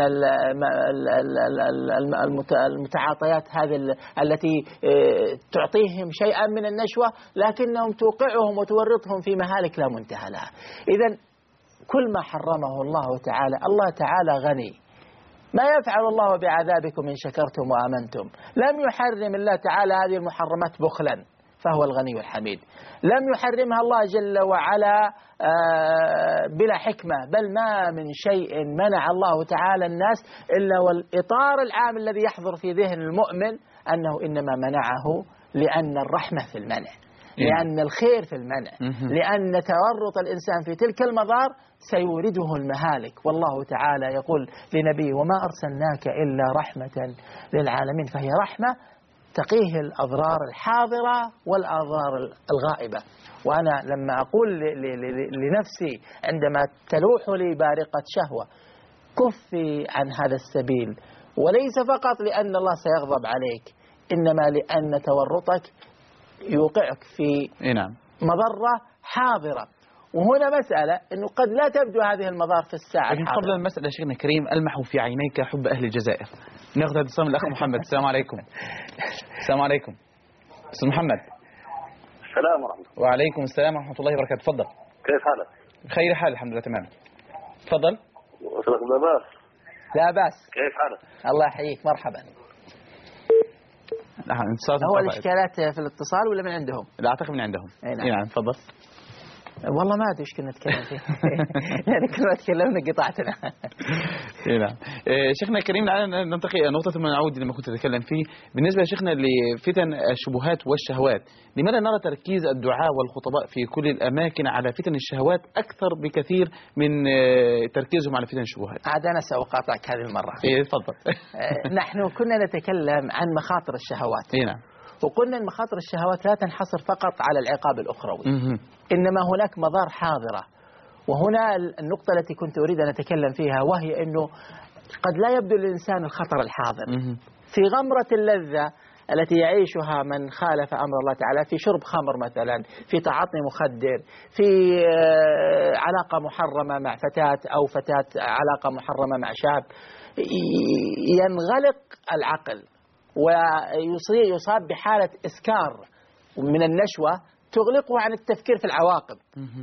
المتعاطيات هذه التي تعطيهم شيئا من النشوة لكنهم توقعهم وتورطهم في مهالك لا منتهى لها. إذن كل ما حرمه الله تعالى، الله تعالى غني، ما يفعل الله بعذابكم إن شكرتم وآمنتم. لم يحرم الله تعالى هذه المحرمات بخلا، فهو الغني الحميد. لم يحرمها الله جل وعلا بلا حكمة، بل ما من شيء منع الله تعالى الناس إلا والإطار العام الذي يحضر في ذهن المؤمن أنه إنما منعه لأن الرحمة في المنع، لأن الخير في المنع، لأن تورط الإنسان في تلك المضار سيورده المهالك. والله تعالى يقول لنبيه وما أرسلناك إلا رحمة للعالمين، فهي رحمة تقيه الأضرار الحاضرة والأضرار الغائبة. وأنا لما أقول لنفسي عندما تلوح لي بارقة شهوة كفي عن هذا السبيل، وليس فقط لأن الله سيغضب عليك، إنما لأن تورطك يوقعك في نعم. مضرة حاضرة. وهنا مسألة أنه قد لا تبدو هذه المضار في الساعة لكن قبل المسألة شيخنا الكريم ألمح في عينيك حب أهل الجزائر. ناخذ اتصال من الأخ محمد. السلام عليكم. السلام عليكم أستاذ محمد. السلام ورحمة الله. وعليكم السلام ورحمة الله وبركاته. تفضل. كيف حالك؟ بخير حال الحمد لله تمام. تفضل. لا بأس. لا بأس. كيف حالك؟ الله يحييك مرحبا. هو الإشكالات في الاتصال ولا من عندهم؟ لا أعتقد من عندهم. أي نعم. نعم تفضل. والله ما أدري إيش كنا نتكلم فيه. يعني كل ما تكلمنا قطعتنا. إيه نعم. شيخنا الكريم الآن ننتقل إلى نقطة ثم نعود لما كنت أتكلم فيه. بالنسبة شيخنا لفتن الشبهات والشهوات، لماذا نرى تركيز الدعاء والخطباء في كل الأماكن على فتن الشهوات أكثر بكثير من تركيزهم على فتن الشبهات؟ عاد أنا سأقاطعك هذه المرة. إيه تفضل. نحن كنا نتكلم عن مخاطر الشهوات. إيه نعم. وقلنا أن مخاطر الشهوات لا تنحصر فقط على العقاب الأخروي، إنما هناك مضار حاضرة. وهنا النقطة التي كنت أريد أن أتكلم فيها، وهي أنه قد لا يبدو للإنسان الخطر الحاضر في غمرة اللذة التي يعيشها من خالف أمر الله تعالى، في شرب خمر مثلا، في تعاطي مخدر، في علاقة محرمة مع فتاة أو فتاة علاقة محرمة مع شاب، ينغلق العقل ويصاب بحالة إسكار من النشوة تغلقه عن التفكير في العواقب.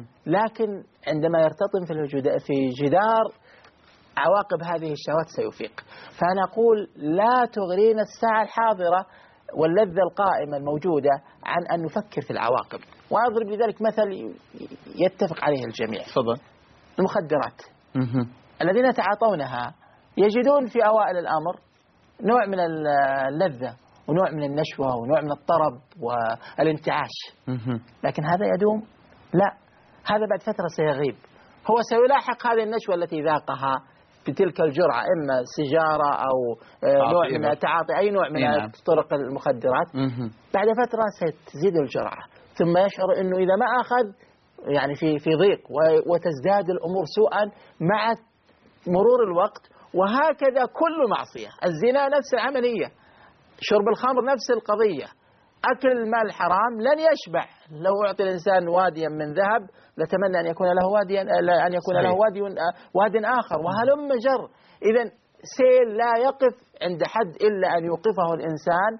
لكن عندما يرتطم في جدار عواقب هذه الشهوات سيفيق. فأنا أقول لا تغرينا الساعة الحاضرة واللذة القائمة الموجودة عن أن نفكر في العواقب. وأضرب لذلك مثل يتفق عليه الجميع. فضل. المخدرات الذين يتعاطونها يجدون في أوائل الأمر نوع من اللذة ونوع من النشوة ونوع من الطرب والانتعاش، لكن هذا يدوم؟ لا، هذا بعد فترة سيغيب. هو سيلاحق هذه النشوة التي ذاقها بتلك الجرعة، إما سيجارة أو نوع من تعاطي أي نوع من نعم. طرق المخدرات. بعد فترة ستزيد الجرعة، ثم يشعر أنه إذا ما أخذ يعني في في ضيق، وتزداد الأمور سوءا مع مرور الوقت. وهكذا كل معصية. الزنا نفس العملية، شرب الخمر نفس القضية، أكل المال الحرام لن يشبع. لو أعطي الإنسان واديا من ذهب لتمنى أن يكون له واديا أن يكون صحيح. له وادي واد آخر، وهلم جر. إذن سيل لا يقف عند حد إلا أن يوقفه الإنسان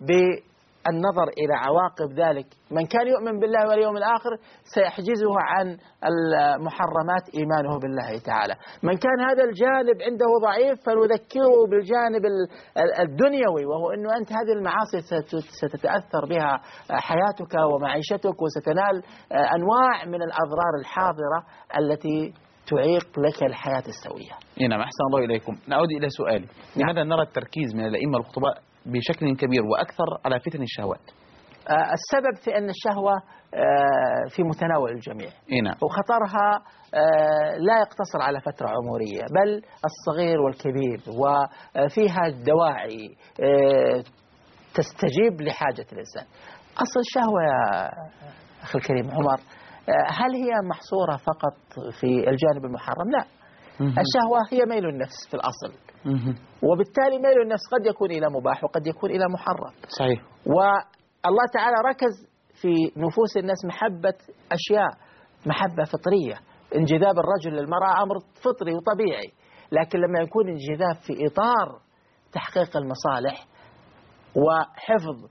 بالنظر إلى عواقب ذلك. من كان يؤمن بالله واليوم الآخر سيحجزه عن المحرمات إيمانه بالله تعالى. من كان هذا الجانب عنده ضعيف فنذكره بالجانب الدنيوي، وهو أنه أنت هذه المعاصي ستتأثر بها حياتك ومعيشتك، وستنال أنواع من الأضرار الحاضرة التي تعيق لك الحياة السوية. نعم، أحسن الله إليكم. نعود إلى سؤالي. لماذا نرى التركيز من الأئمة الخطباء بشكل كبير وأكثر على فتن الشهوات؟ آه السبب في أن الشهوة آه في متناول الجميع. نعم. وخطرها آه لا يقتصر على فترة عمرية، بل الصغير والكبير، وفيها الدواعي آه تستجيب لحاجة الإنسان. أصل الشهوة يا أخي الكريم عمر آه هل هي محصورة فقط في الجانب المحرم؟ لا. الشهوة هي ميل النفس في الأصل، وبالتالي ميل النفس قد يكون إلى مباح وقد يكون إلى محرم. صحيح. والله تعالى ركز في نفوس الناس محبة أشياء، محبة فطرية. انجذاب الرجل للمرأة أمر فطري وطبيعي، لكن لما يكون انجذاب في إطار تحقيق المصالح وحفظ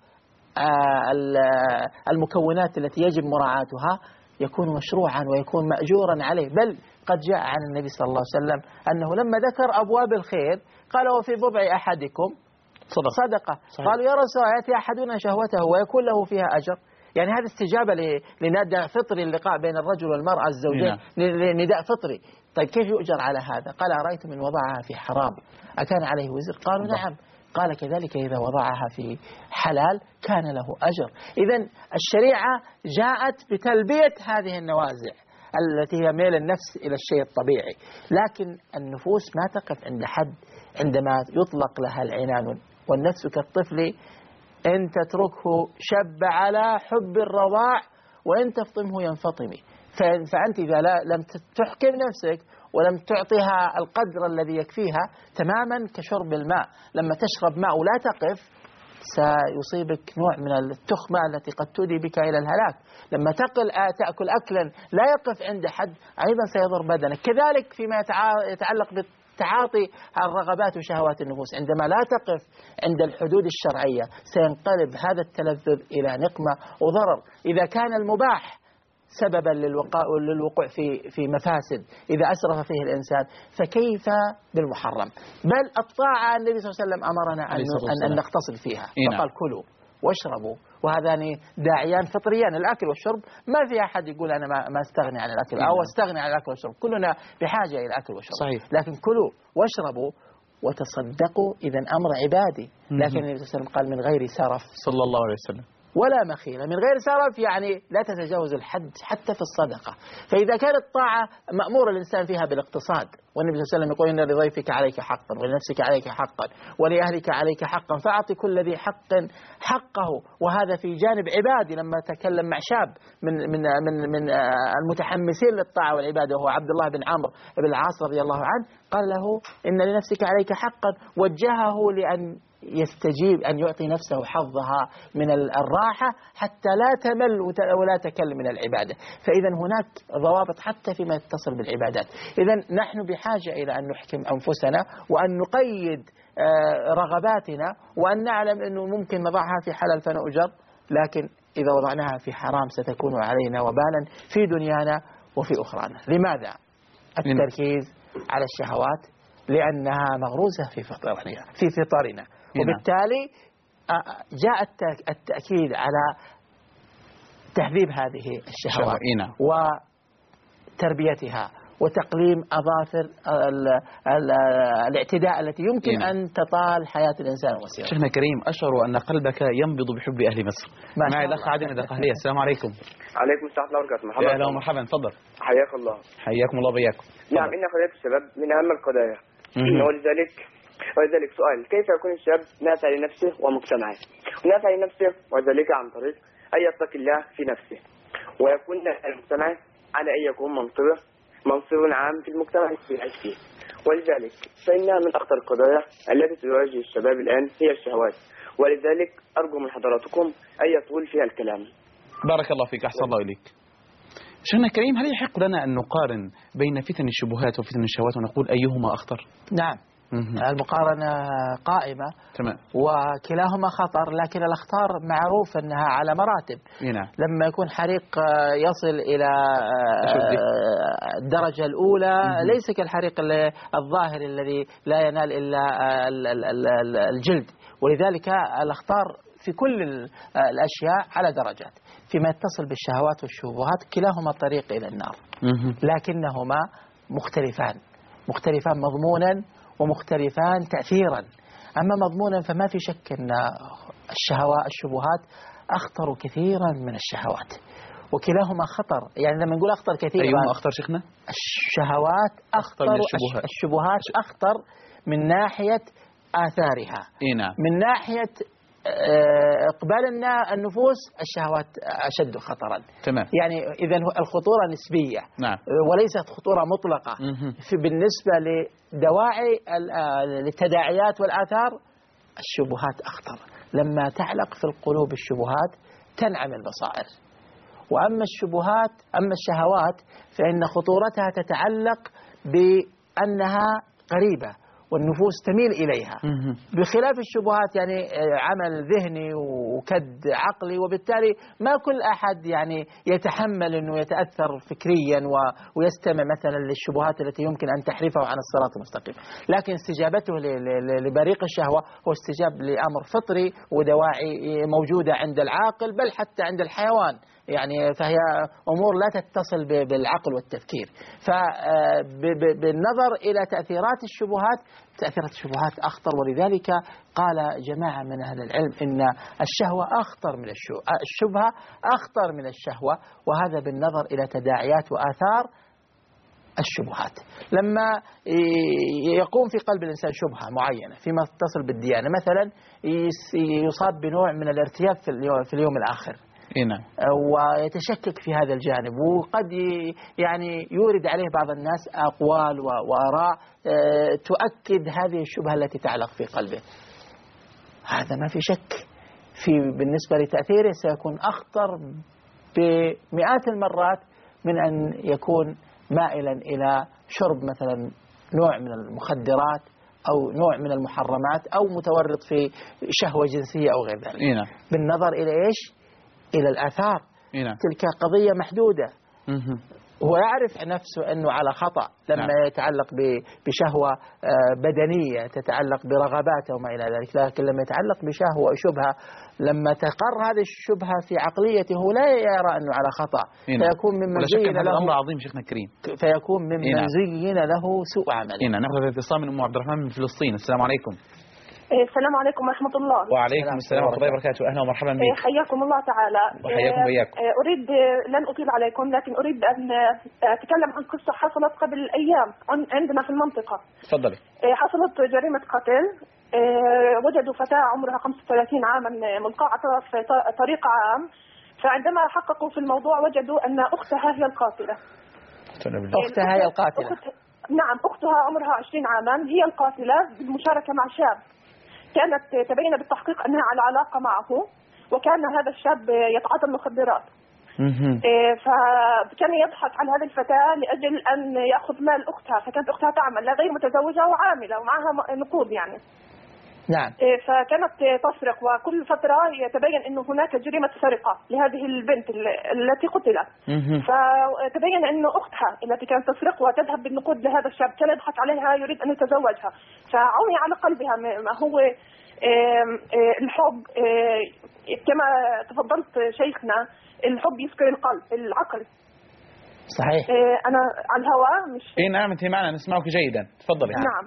المكونات التي يجب مراعاتها يكون مشروعا ويكون مأجورا عليه. بل قد جاء عن النبي صلى الله عليه وسلم أنه لما ذكر أبواب الخير قال وفي بضع أحدكم صدقة, صدقة. قالوا يا رسول الله يأتي أحدنا شهوته ويكون له فيها أجر. يعني هذا استجابة لنداء فطري، اللقاء بين الرجل والمرأة الزوجين، نداء فطري. طيب كيف يؤجر على هذا؟ قال أرأيتم من وضعها في حرام أكان عليه وزر؟ قالوا نعم. قال كذلك إذا وضعها في حلال كان له أجر. إذن الشريعة جاءت بتلبية هذه النوازع التي هي ميل النفس إلى الشيء الطبيعي، لكن النفوس ما تقف عند حد عندما يطلق لها العنان. والنفس كالطفل إن تتركه شب على حب الرضاع وإن تفطمه ينفطمي. فأنت إذا لم تحكم نفسك ولم تعطيها القدر الذي يكفيها تماما كشرب الماء، لما تشرب ماء ولا تقف سيصيبك نوع من التخمة التي قد تؤدي بك إلى الهلاك. لما تقل تأكل أكلا لا يقف عند حد أيضا سيضر بدنك. كذلك فيما يتعلق بالتعاطي الرغبات وشهوات النفوس، عندما لا تقف عند الحدود الشرعية سينقلب هذا التلذذ إلى نقمة وضرر. إذا كان المباح سببا للوقوع في في مفاسد إذا أسرف فيه الإنسان، فكيف بالمحرم؟ بل الطاعة النبي صلى الله عليه وسلم أمرنا أن, أن نقتصد فيها. فقال كلوا واشربوا، وهذان داعيان فطريان. الأكل والشرب ما في أحد يقول أنا ما استغني عن الأكل أو استغني عن الأكل والشرب، كلنا بحاجة إلى الأكل والشرب. صحيح. لكن كلوا واشربوا وتصدقوا إذا أمر عبادي. لكن النبي صلى الله عليه وسلم قال من غير سرف صلى الله عليه وسلم ولا مخيلة. من غير سرف يعني لا تتجاوز الحد حتى في الصدقة. فإذا كانت طاعة مأمور الإنسان فيها بالاقتصاد، والنبي صلى الله عليه وسلم يقول إن لضيفك عليك حقا ولنفسك عليك حقا ولأهلك عليك حقا فأعطي كل ذي حق حقه. وهذا في جانب عبادي. لما تكلم مع شاب من من من من المتحمسين للطاعة والعبادة وهو عبد الله بن عمرو بن العاص رضي الله عنه، قال له إن لنفسك عليك حقا، وجهه لأن يستجيب أن يعطي نفسه حظها من الراحة حتى لا تمل ولا تكل من العبادة. فإذا هناك ضوابط حتى فيما يتصل بالعبادات. إذا نحن بحاجة إلى أن نحكم أنفسنا وأن نقيد رغباتنا وأن نعلم أنه ممكن نضعها في حلال فنؤجر، لكن إذا وضعناها في حرام ستكون علينا وبالا في دنيانا وفي أخرانا. لماذا؟ التركيز على الشهوات لأنها مغروزة في فطرنا في فطرنا وبالتالي جاء التأكيد على تهذيب هذه الشهوات وتربيتها وتقليم أظافر الاعتداء التي يمكن إينا. أن تطال حياة الإنسان وسيرته. شيخنا كريم، أشعر أن قلبك ينبض بحب أهل مصر. معي الأخ عادل من الدقهلية. السلام عليكم. عليكم السلام ورحمة الله وبركاته. مرحبا. يا أهلا ومرحبا، تفضل. حياك الله. حياكم الله وبياكم. نعم، إن قضية الشباب من أهم القضايا. ولذلك ولذلك سؤال: كيف يكون الشاب نافع لنفسه ومجتمعه؟ ونافع لنفسه وذلك عن طريق أن يتقي الله في نفسه، ويكون المجتمع على أن يكون منصبه منصب عام في المجتمع الذي يعيش فيه. ولذلك فإنها من أخطر القضايا التي تواجه الشباب الآن هي الشهوات، ولذلك أرجو من حضراتكم أن يطول فيها الكلام. بارك الله فيك، أحسن الله إليك. شيخنا كريم، هل يحق لنا أن نقارن بين فتن الشبهات وفتن الشهوات ونقول أيهما أخطر؟ نعم، المقارنة قائمة. تمام. وكلاهما خطر، لكن الأخطار معروف أنها على مراتب. نعم. لما يكون حريق يصل إلى الدرجة الأولى مم. ليس كالحريق الظاهر الذي لا ينال إلا الجلد، ولذلك الأخطار في كل الأشياء على درجات. فيما يتصل بالشهوات والشبهات كلاهما طريق إلى النار، مم. لكنهما مختلفان مختلفان مضمونا ومختلفان تأثيرا. أما مضمونا فما في شك أن الشهوات الشبهات أخطر كثيرا من الشهوات، وكلاهما خطر. يعني لما نقول أخطر كثيرا، أيهما أخطر شيخنا؟ الشهوات أخطر, أخطر من الشبهات. الشبهات أخطر من ناحية آثارها. إينا. من ناحية إقبال النفوس الشهوات أشد خطرا. تمام. يعني إذا الخطورة نسبية. نعم. وليست خطورة مطلقة. في بالنسبة لدواعي للتداعيات والآثار الشبهات أخطر. لما تعلق في القلوب الشبهات تنعم البصائر. وأما الشبهات أما الشهوات فإن خطورتها تتعلق بأنها قريبة والنفوس تميل إليها، بخلاف الشبهات يعني عمل ذهني وكد عقلي، وبالتالي ما كل أحد يعني يتحمل أنه يتأثر فكريا ويستمع مثلا للشبهات التي يمكن أن تحرفه عن الصراط المستقيم. لكن استجابته لبريق الشهوة هو استجاب لأمر فطري ودواعي موجودة عند العاقل بل حتى عند الحيوان، يعني فهي أمور لا تتصل بالعقل والتفكير. فبالنظر إلى تأثيرات الشبهات تأثيرات الشبهات أخطر، ولذلك قال جماعة من أهل العلم إن الشهوة أخطر من الشبهة أخطر من الشهوة، وهذا بالنظر إلى تداعيات وآثار الشبهات. لما يقوم في قلب الإنسان شبهة معينة فيما يتصل بالديانة، مثلا يصاب بنوع من الارتياب في اليوم الآخر، إينا. ويتشكك في هذا الجانب، وقد يعني يورد عليه بعض الناس أقوال وآراء تؤكد هذه الشبهة التي تعلق في قلبه. هذا ما في شك في بالنسبة لتأثيره سيكون أخطر بمئات المرات من أن يكون مائلا إلى شرب مثلا نوع من المخدرات أو نوع من المحرمات أو متورط في شهوة جنسية أو غير ذلك. إينا. بالنظر إلى إيش؟ إلى الآثار. إينا. تلك قضية محدودة. مه. هو يعرف نفسه أنه على خطأ لما نعم. يتعلق بشهوة بدنية تتعلق برغباته وما إلى ذلك، لكن لما يتعلق بشهوة وشبهة لما تقر هذه الشبهة في عقليته لا يرى أنه على خطأ، فيكون ممن زين له أمر عظيم شيخنا كريم، فيكون ممن زين له سوء عمله. إينا. نأخذ اتصال من أم عبد الرحمن من فلسطين. السلام عليكم. السلام عليكم ورحمة الله. وعليكم السلام ورحمة الله وبركاته. أهلا ومرحبا بك. حياكم الله تعالى. وحياكم وإياكم. أريد لن أطيل عليكم، لكن أريد أن أتكلم عن قصة حصلت قبل أيام عندنا في المنطقة. تفضلي. حصلت جريمة قتل. وجدوا فتاة عمرها خمسة وثلاثين عاما ملقاة في طريق عام، فعندما حققوا في الموضوع وجدوا أن أختها هي القاتلة. أختها هي القاتلة. نعم، أختها عمرها عشرين عاما هي القاتلة بالمشاركة مع شاب كانت تبين بالتحقيق أنها على علاقة معه، وكان هذا الشاب يتعاطى المخدرات. فكان يضحك على هذه الفتاة لأجل أن يأخذ مال أختها، فكانت أختها تعمل لا غير متزوجة وعاملة ومعها نقود يعني. نعم. فكانت تسرق، وكل فترة يتبين أنه هناك جريمة سرقة لهذه البنت التي قتلت. فتبين أنه أختها التي كانت تسرق وتذهب بالنقود لهذا الشاب كان يضحك عليها يريد أن يتزوجها، فعمي على قلبها ما هو الحب. كما تفضلت شيخنا، الحب يسكر القلب العقل. صحيح. أنا على الهواء مش إيه نعم، أنت معنا نسمعك جيدا، تفضلي. نعم.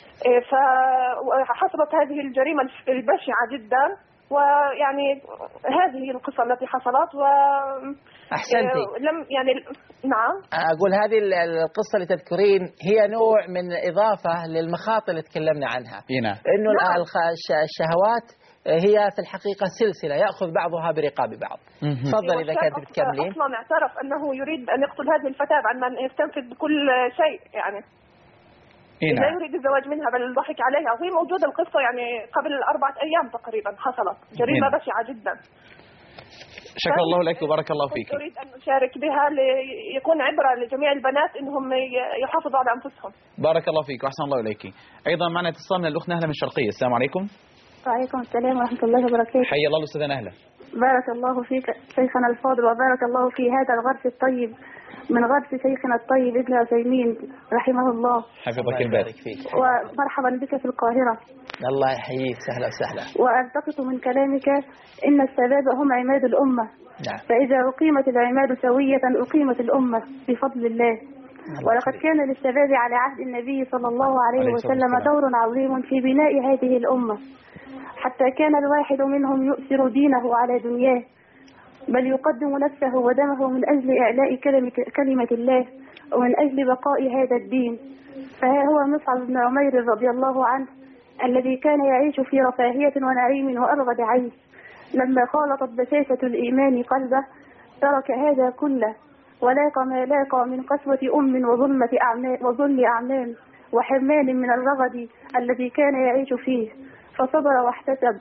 فحصلت هذه الجريمة البشعة جدا، ويعني هذه القصة التي حصلت. و أحسنتي. لم يعني نعم أقول هذه القصة اللي تذكرين هي نوع من إضافة للمخاطر اللي تكلمنا عنها. نعم. إنه نعم. الشهوات هي في الحقيقة سلسلة يأخذ بعضها برقاب بعض. تفضل إذا كانت بتكملين. أصلا اعترف أنه يريد أن يقتل هذه الفتاة بعد ما يستنفذ كل شيء يعني. إيه لا يريد الزواج منها بل ضحك عليها، وهي موجودة القصة يعني قبل أربعة أيام تقريبا حصلت جريمة إيه. بشعة جدا. شكرا الله لك وبارك الله فيك. أريد أن أشارك بها ليكون عبرة لجميع البنات إنهم يحافظوا على أنفسهم. بارك الله فيك وأحسن الله إليك. أيضا معنا اتصال من الأخت نهلة من الشرقية. السلام عليكم. وعليكم السلام ورحمة الله وبركاته. حيا الله الأستاذة نهلة. بارك الله فيك شيخنا الفاضل، وبارك الله في هذا الغرس الطيب من غرس شيخنا الطيب ابن عثيمين رحمه الله. حفظك البارك فيك. ومرحبا بك في القاهرة. الله يحييك، سهلا وسهلا. وألتقط من كلامك إن الشباب هم عماد الأمة. نعم. فإذا أقيمت العماد سوية أقيمت الأمة بفضل الله. ولقد كان للشباب على عهد النبي صلى الله عليه وسلم دور عظيم في بناء هذه الأمة، حتى كان الواحد منهم يؤثر دينه على دنياه، بل يقدم نفسه ودمه من أجل إعلاء كلمة الله ومن أجل بقاء هذا الدين. فها هو مصعب بن عمير رضي الله عنه الذي كان يعيش في رفاهية ونعيم وأرغد عيش، لما خالطت بشاشة الإيمان قلبه ترك هذا كله ولاقى ما لاقى من قسوة أم وظلمة أعمام وظل أعمام وحرمان من الرغد الذي كان يعيش فيه، فصبر واحتسب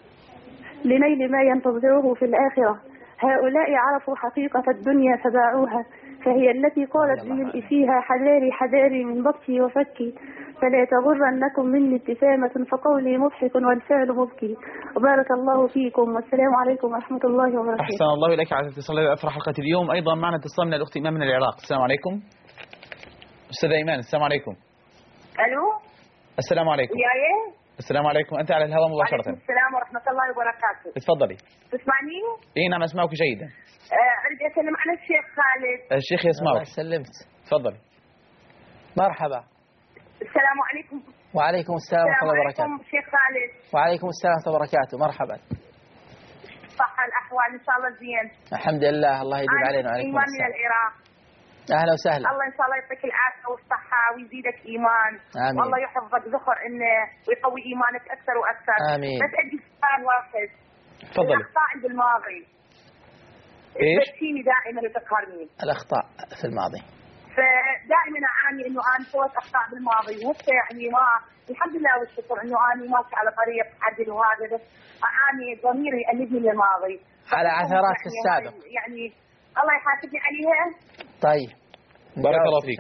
لنيل ما ينتظره في الآخرة. هؤلاء عرفوا حقيقة الدنيا فباعوها، فهي التي قالت لملء فيها حذاري حذاري من بطشي وفكي، فلا تغرنكم مني ابتسامة فقولي مضحك والفعل مبكي. وبارك الله فيكم والسلام عليكم ورحمة الله وبركاته. أحسن الله إليك على اتصال أثر حلقة اليوم. أيضا معنا اتصال من الأخت إيمان من العراق. السلام عليكم. أستاذة إيمان السلام عليكم. ألو. السلام عليكم. يايا. السلام عليكم، أنت على الهواء مباشرة. وعليكم السلام ورحمة الله وبركاته. تفضلي. تسمعني؟ إيه نعم أسمعك جيدا. أه أريد أسلم على الشيخ خالد. الشيخ يسمعك. سلمت. تفضلي. مرحبا. السلام عليكم. وعليكم السلام ورحمة الله وبركاته. السلام عليكم شيخ خالد. وعليكم السلام ورحمة الله وبركاته. مرحبا. صح الأحوال إن شاء الله زين. الحمد لله، الله يديم علينا وعليكم السلام. السلام. من العراق. أهلا وسهلا. الله إن شاء الله يعطيك العافية والصحة ويزيدك إيمان. آمين. والله يحفظك ذخر إنه ويقوي إيمانك أكثر وأكثر. آمين. بس عندي سؤال واحد. تفضلي. الأخطاء بالماضي. إيش؟ تبكيني دائما وتقهرني. الأخطاء في الماضي. فدائما اعاني انه انا سويت اخطاء بالماضي، وهسه يعني ما الحمد لله والشكر انه انا ماشي على طريق عدل وهذا، بس اعاني ضميري يأنبني للماضي على عثرات في السابق. يعني الله يحاسبني عليها. طيب بارك الله فيك.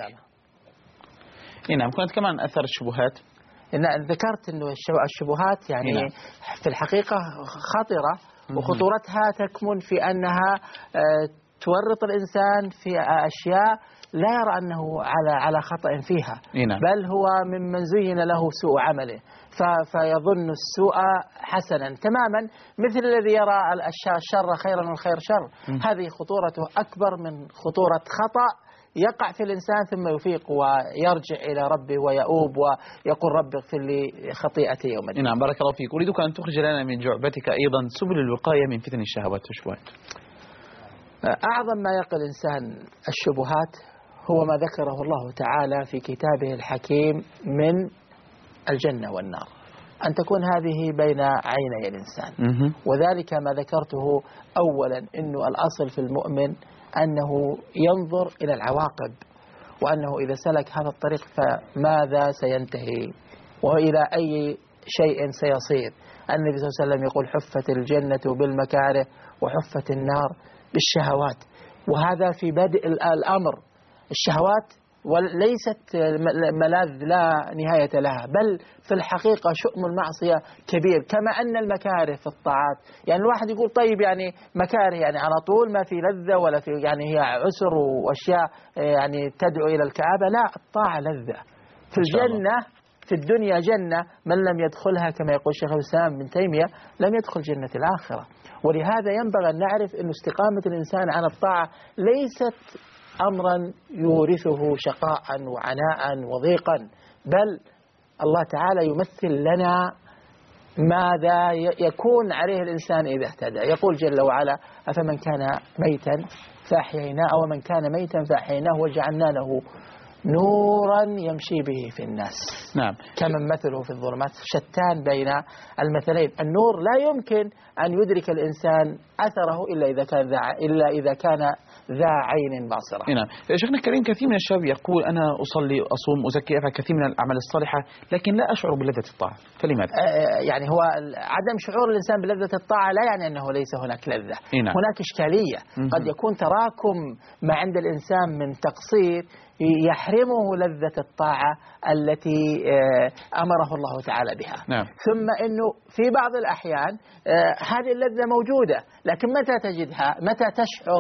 نعم كنت كمان اثر الشبهات. نعم ذكرت انه الشبهات يعني نعم. في الحقيقة خطرة، وخطورتها تكمن في انها تورط الانسان في اشياء لا يرى أنه على على خطأ فيها، إينا. بل هو ممن زين له سوء عمله فيظن السوء حسنا تماما، مثل الذي يرى الشر خيرا والخير شر. م. هذه خطورته أكبر من خطورة خطأ يقع في الإنسان ثم يفيق ويرجع إلى ربه ويؤوب ويقول رب اغفر لي خطيئتي يوم الدين. نعم بارك الله فيك. أريدك أن تخرج لنا من جعبتك أيضا سبل الوقاية من فتن الشهوات والشبهات. أعظم ما يقي الإنسان الشبهات هو ما ذكره الله تعالى في كتابه الحكيم من الجنة والنار، أن تكون هذه بين عيني الإنسان. وذلك ما ذكرته أولا أنه الأصل في المؤمن أنه ينظر إلى العواقب، وأنه إذا سلك هذا الطريق فماذا سينتهي وإلى أي شيء سيصير. النبي صلى الله عليه وسلم يقول حفت الجنة بالمكاره وحفت النار بالشهوات، وهذا في بدء الأمر. الشهوات وليست ملاذ لا نهاية لها، بل في الحقيقة شؤم المعصية كبير، كما أن المكاره في الطاعات. يعني الواحد يقول طيب يعني مكاره يعني على طول ما في لذة ولا في يعني هي عسر وأشياء يعني تدعو إلى الكآبة. لا، الطاعة لذة في الجنة، في الدنيا جنة، من لم يدخلها كما يقول شيخ الإسلام ابن تيمية لم يدخل جنة الآخرة. ولهذا ينبغي أن نعرف أن استقامة الإنسان على الطاعة ليست أمرا يورثه شقاء وعناء وضيقا، بل الله تعالى يمثل لنا ماذا يكون عليه الإنسان إذا اهتدى. يقول جل وعلا: أفمن كان ميتا فأحييناه ومن كان ميتا فأحييناه وجعلنا له نورا يمشي به في الناس. نعم. كمن مثله في الظلمات، شتان بين المثلين. النور لا يمكن أن يدرك الإنسان أثره إلا إذا كان ذا إلا إذا كان ذا عين باصرة. نعم. شيخنا الكريم، كثير من الشباب يقول أنا أصلي أصوم أزكي أفعل كثير من الأعمال الصالحة لكن لا أشعر بلذة الطاعة، فلماذا؟ آه يعني هو عدم شعور الإنسان بلذة الطاعة لا يعني أنه ليس هناك لذة. نعم. هناك إشكالية. قد يكون تراكم ما عند الإنسان من تقصير يحرمه لذة الطاعة التي أمره الله تعالى بها. نعم. ثم أنه في بعض الأحيان هذه اللذة موجودة، لكن متى تجدها، متى تشعر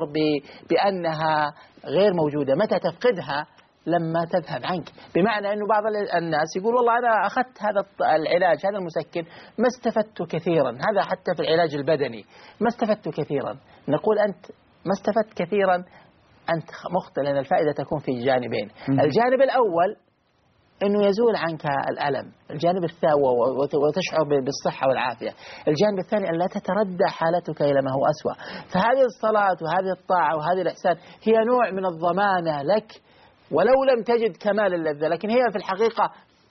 بأنها غير موجودة، متى تفقدها؟ لما تذهب عنك. بمعنى أنه بعض الناس يقول والله أنا أخذت هذا العلاج، هذا المسكن، ما استفدت كثيرا. هذا حتى في العلاج البدني ما استفدت كثيرا. نقول أنت ما استفدت كثيرا، أنت مخطئ، لأن الفائدة تكون في جانبين. الجانب الأول أنه يزول عنك الألم، الجانب الثاني وتشعر بالصحة والعافية. الجانب الثاني أن لا تتردى حالتك إلى ما هو أسوأ. فهذه الصلاة وهذه الطاعة وهذه الإحسان هي نوع من الضمانة لك، ولو لم تجد كمال اللذة، لكن هي في الحقيقة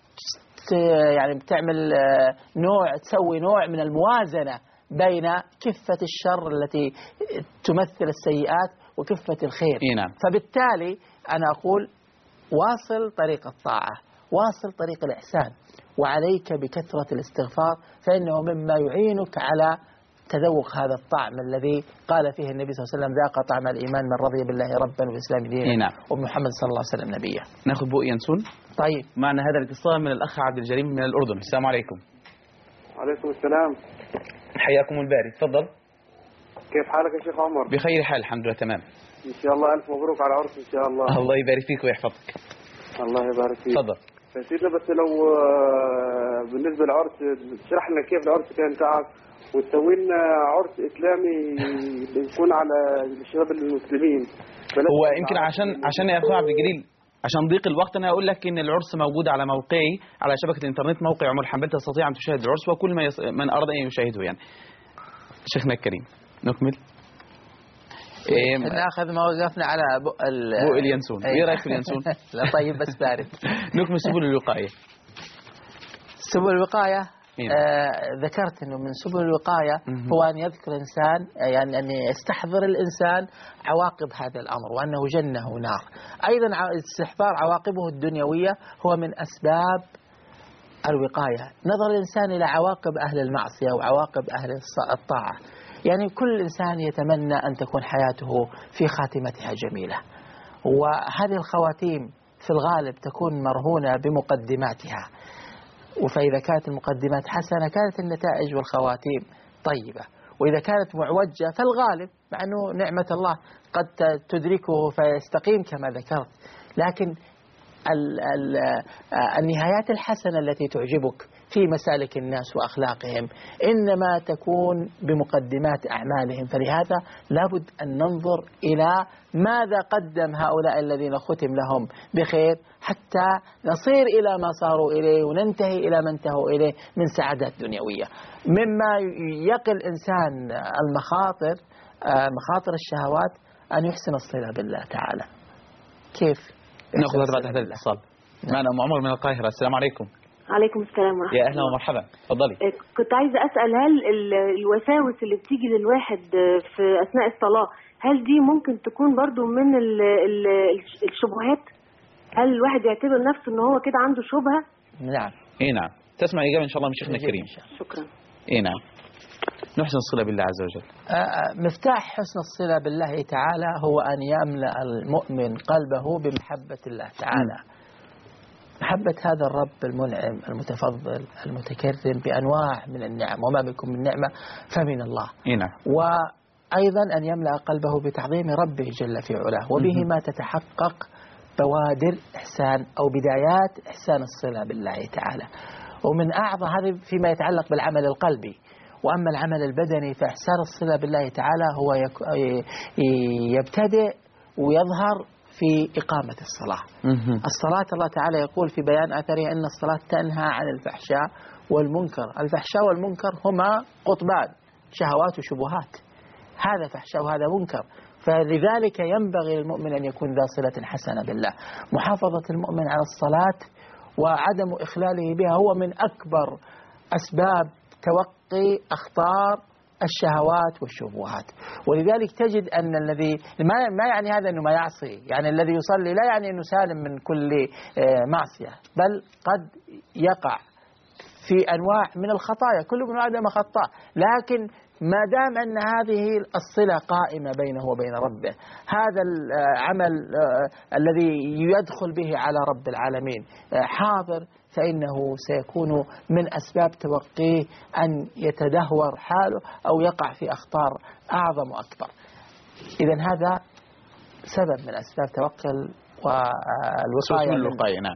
يعني بتعمل نوع، تسوي نوع من الموازنة بين كفة الشر التي تمثل السيئات وكفة الخير. نعم. فبالتالي أنا أقول واصل طريق الطاعة، واصل طريق الإحسان، وعليك بكثرة الاستغفار، فإنه مما يعينك على تذوق هذا الطعم الذي قال فيه النبي صلى الله عليه وسلم: ذاق طعم الإيمان من رضي بالله ربا وبالإسلام دينا. نعم. ومحمد صلى الله عليه وسلم نبيا. ناخذ بوء ينسون. طيب، معنا هذا الاتصال من الأخ عبد الجليل من الأردن. السلام عليكم. وعليكم السلام. حياكم الباري، تفضل. كيف حالك يا شيخ عمر؟ بخير حال الحمد لله، تمام ان شاء الله. الف مبروك على عرس ان شاء الله. الله يبارك فيك ويحفظك. الله يبارك فيك. تفضل. سيدنا بس لو بالنسبه للعرس تشرح لنا كيف العرس كان تعب، وتسوي لنا عرس اسلامي يكون على الشباب المسلمين. هو يمكن عشان عشان يا اخو عبد الجليل، عشان ضيق الوقت انا هقول لك ان العرس موجود على موقعي على شبكه الانترنت، موقع عمر حنبل، تستطيع ان تشاهد العرس وكل ما يص... من اراد ان يشاهده. يعني شيخنا الكريم نكمل. إيه ناخذ ما وقفنا على بؤ ال بؤ اليانسون. ايه رايك في اليانسون؟ لا طيب بس بارد. نكمل سبل الوقايه. سبل الوقايه آه ذكرت انه من سبل الوقايه هو ان يذكر الانسان، يعني ان يستحضر الانسان عواقب هذا الامر، وانه جنه ونار. ايضا استحضار عواقبه الدنيويه هو من اسباب الوقايه. نظر الانسان الى عواقب اهل المعصيه وعواقب اهل الطاعه. يعني كل إنسان يتمنى أن تكون حياته في خاتمتها جميلة، وهذه الخواتيم في الغالب تكون مرهونة بمقدماتها، فإذا كانت المقدمات حسنة كانت النتائج والخواتيم طيبة، وإذا كانت معوجة فالغالب مع أنه نعمة الله قد تدركه فيستقيم كما ذكرت، لكن ال ال النهايات الحسنة التي تعجبك في مسالك الناس وأخلاقهم إنما تكون بمقدمات أعمالهم. فلهذا لابد أن ننظر إلى ماذا قدم هؤلاء الذين ختم لهم بخير حتى نصير إلى ما صاروا إليه وننتهي إلى ما انتهوا إليه من سعادات دنيوية. مما يقي الإنسان المخاطر مخاطر الشهوات أن يحسن الصلة بالله تعالى. كيف؟ نأخذ بعد هذا الاتصال. معنا أم عمر من القاهرة. السلام عليكم. عليكم السلام ورحمة الله. يا أهلا ومرحبا، تفضلي. كنت عايزة أسأل، هل الوساوس اللي بتيجي للواحد في أثناء الصلاة هل دي ممكن تكون برضو من ال ال الشبهات؟ هل الواحد يعتبر نفسه إن هو كده عنده شبهة؟ نعم. إيه نعم. تسمع إجابة إن شاء الله من شيخنا الكريم. شكرا. إيه نعم. نحسن الصلة بالله عز وجل؟ مفتاح حسن الصلة بالله تعالى هو أن يملأ المؤمن قلبه بمحبة الله تعالى. محبة هذا الرب المنعم المتفضل المتكرم بأنواع من النعم، وما بكم من نعمة فمن الله. نعم. وأيضا أن يملأ قلبه بتعظيم ربه جل في علاه، وبه ما تتحقق بوادر إحسان أو بدايات إحسان الصلة بالله تعالى. ومن أعظم هذا فيما يتعلق بالعمل القلبي. وأما العمل البدني فإحسان الصلة بالله تعالى هو يبتدئ ويظهر في إقامة الصلاة. الصلاة الله تعالى يقول في بيان أثرها أن الصلاة تنهى عن الفحشاء والمنكر. الفحشاء والمنكر هما قطبان، شهوات وشبهات، هذا فحشاء وهذا منكر. فلذلك ينبغي للمؤمن أن يكون ذا صلة حسنة بالله. محافظة المؤمن على الصلاة وعدم إخلاله بها هو من أكبر أسباب توقي أخطار الشهوات والشبهات. ولذلك تجد أن الذي ما يعني هذا أنه ما يعصي، يعني الذي يصلي لا يعني أنه سالم من كل معصية، بل قد يقع في أنواع من الخطايا، كل ابن آدم خطاء، لكن ما دام أن هذه الصلة قائمة بينه وبين ربه، هذا العمل الذي يدخل به على رب العالمين حاضر، فإنه سيكون من أسباب توقيه أن يتدهور حاله أو يقع في أخطار أعظم وأكبر. إذن هذا سبب من أسباب توقي والوقاية من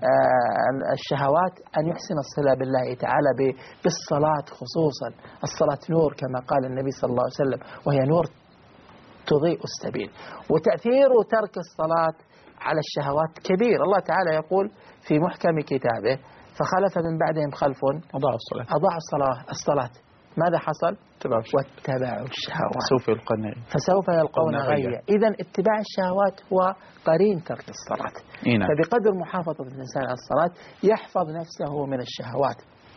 الشهوات، أن يحسن الصلة بالله تعالى بالصلاة، خصوصا الصلاة نور كما قال النبي صلى الله عليه وسلم، وهي نور تضيء السبيل. وتأثير ترك الصلاة على الشهوات كبير. الله تعالى يقول في محكم كتابه: فخلف من بعدهم خلف أضاعوا الصلاة أضاعوا الصلاة الصلاة ماذا حصل؟ واتبعوا الشهوات سوف يلقون فسوف يلقون غيا. إذن اتباع الشهوات هو قرين ترك الصلاة. إينا. فبقدر محافظة الإنسان على الصلاة يحفظ نفسه من الشهوات.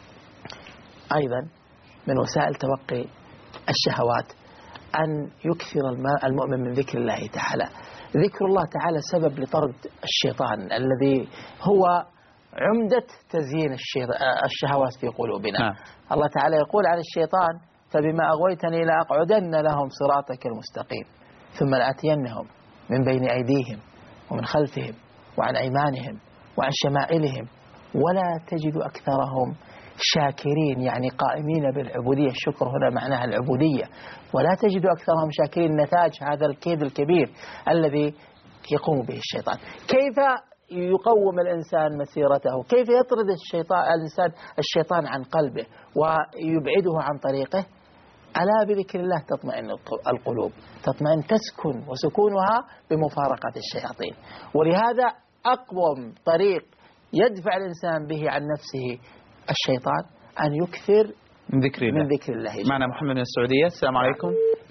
أيضا من وسائل توقي الشهوات أن يكثر المؤمن من ذكر الله تعالى. ذكر الله تعالى سبب لطرد الشيطان الذي هو عمدة تزيين الشهوات في قلوبنا. ها. الله تعالى يقول عن الشيطان: فبما أغويتني لأقعدن لهم صراطك المستقيم ثم لآتينهم من بين أيديهم ومن خلفهم وعن أيمانهم وعن شمائلهم ولا تجد أكثرهم شاكرين، يعني قائمين بالعبودية. الشكر هنا معناها العبودية. ولا تجد أكثرهم شاكرين، نتاج هذا الكيد الكبير الذي يقوم به الشيطان. كيف يقوم الإنسان مسيرته؟ كيف يطرد الشيطان الإنسان الشيطان عن قلبه ويبعده عن طريقه؟ ألا بذكر الله تطمئن القلوب، تطمئن تسكن، وسكونها بمفارقة الشياطين. ولهذا أقوم طريق يدفع الإنسان به عن نفسه الشيطان أن يكثر من ذكر الله. من ذكر الله. معنا محمد من السعودية. السلام عليكم.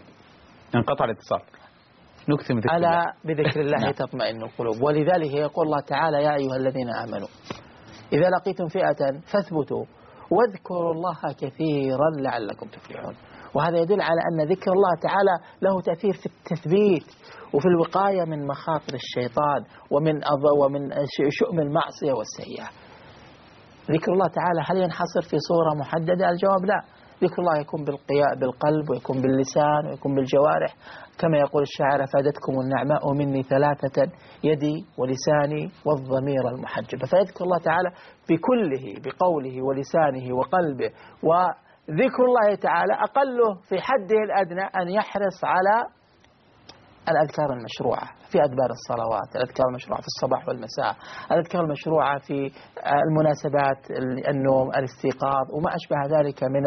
انقطع الاتصال. نكثر من ذكر الله. ألا بذكر الله تطمئن القلوب. ولذلك يقول الله تعالى: يا أيها الذين آمنوا إذا لقيتم فئة فاثبتوا واذكروا الله كثيرا لعلكم تفلحون. وهذا يدل على أن ذكر الله تعالى له تأثير في التثبيت وفي الوقاية من مخاطر الشيطان ومن ومن شؤم المعصية والسيئة. ذكر الله تعالى هل ينحصر في صورة محددة؟ الجواب لا. ذكر الله يكون بالقلب ويكون باللسان ويكون بالجوارح، كما يقول الشاعر: فادتكم النعماء مني ثلاثة يدي ولساني والضمير المحجب. فيذكر الله تعالى بكله، بقوله ولسانه وقلبه. وذكر الله تعالى أقله في حده الأدنى أن يحرص على الأذكار المشروعة في أدبار الصلوات، الأذكار المشروعة في الصباح والمساء، الأذكار المشروعة في المناسبات النوم، الاستيقاظ، وما أشبه ذلك من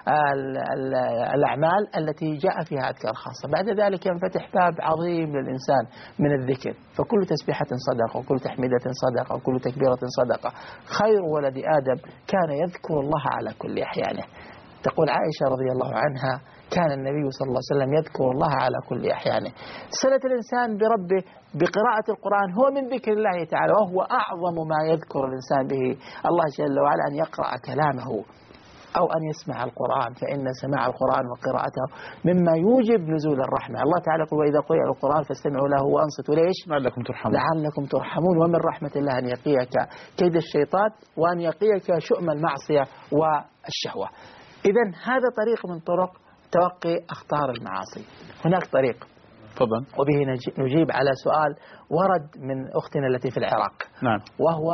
الأعمال التي جاء فيها أذكار خاصة. بعد ذلك ينفتح باب عظيم للإنسان من الذكر، فكل تسبيحة صدقة، وكل تحميدة صدقة، وكل تكبيرة صدقة. خير ولد آدم كان يذكر الله على كل أحيانه. تقول عائشة رضي الله عنها: كان النبي صلى الله عليه وسلم يذكر الله على كل أحيانه. صلة الإنسان بربه بقراءة القرآن هو من ذكر الله تعالى، وهو أعظم ما يذكر الإنسان به الله جل وعلا أن يقرأ كلامه أو أن يسمع القرآن، فإن سماع القرآن وقراءته مما يوجب نزول الرحمة. الله تعالى يقول: وإذا قرئ القرآن فاستمعوا له وأنصتوا ليش؟ لعلكم ترحمون. لعلكم ترحمون. ومن رحمة الله أن يقيك كيد الشيطان وأن يقيك شؤم المعصية والشهوة. إذن هذا طريق من طرق توقي أخطار المعاصي. هناك طريق تفضل. وبه نجيب على سؤال ورد من أختنا التي في العراق. نعم. وهو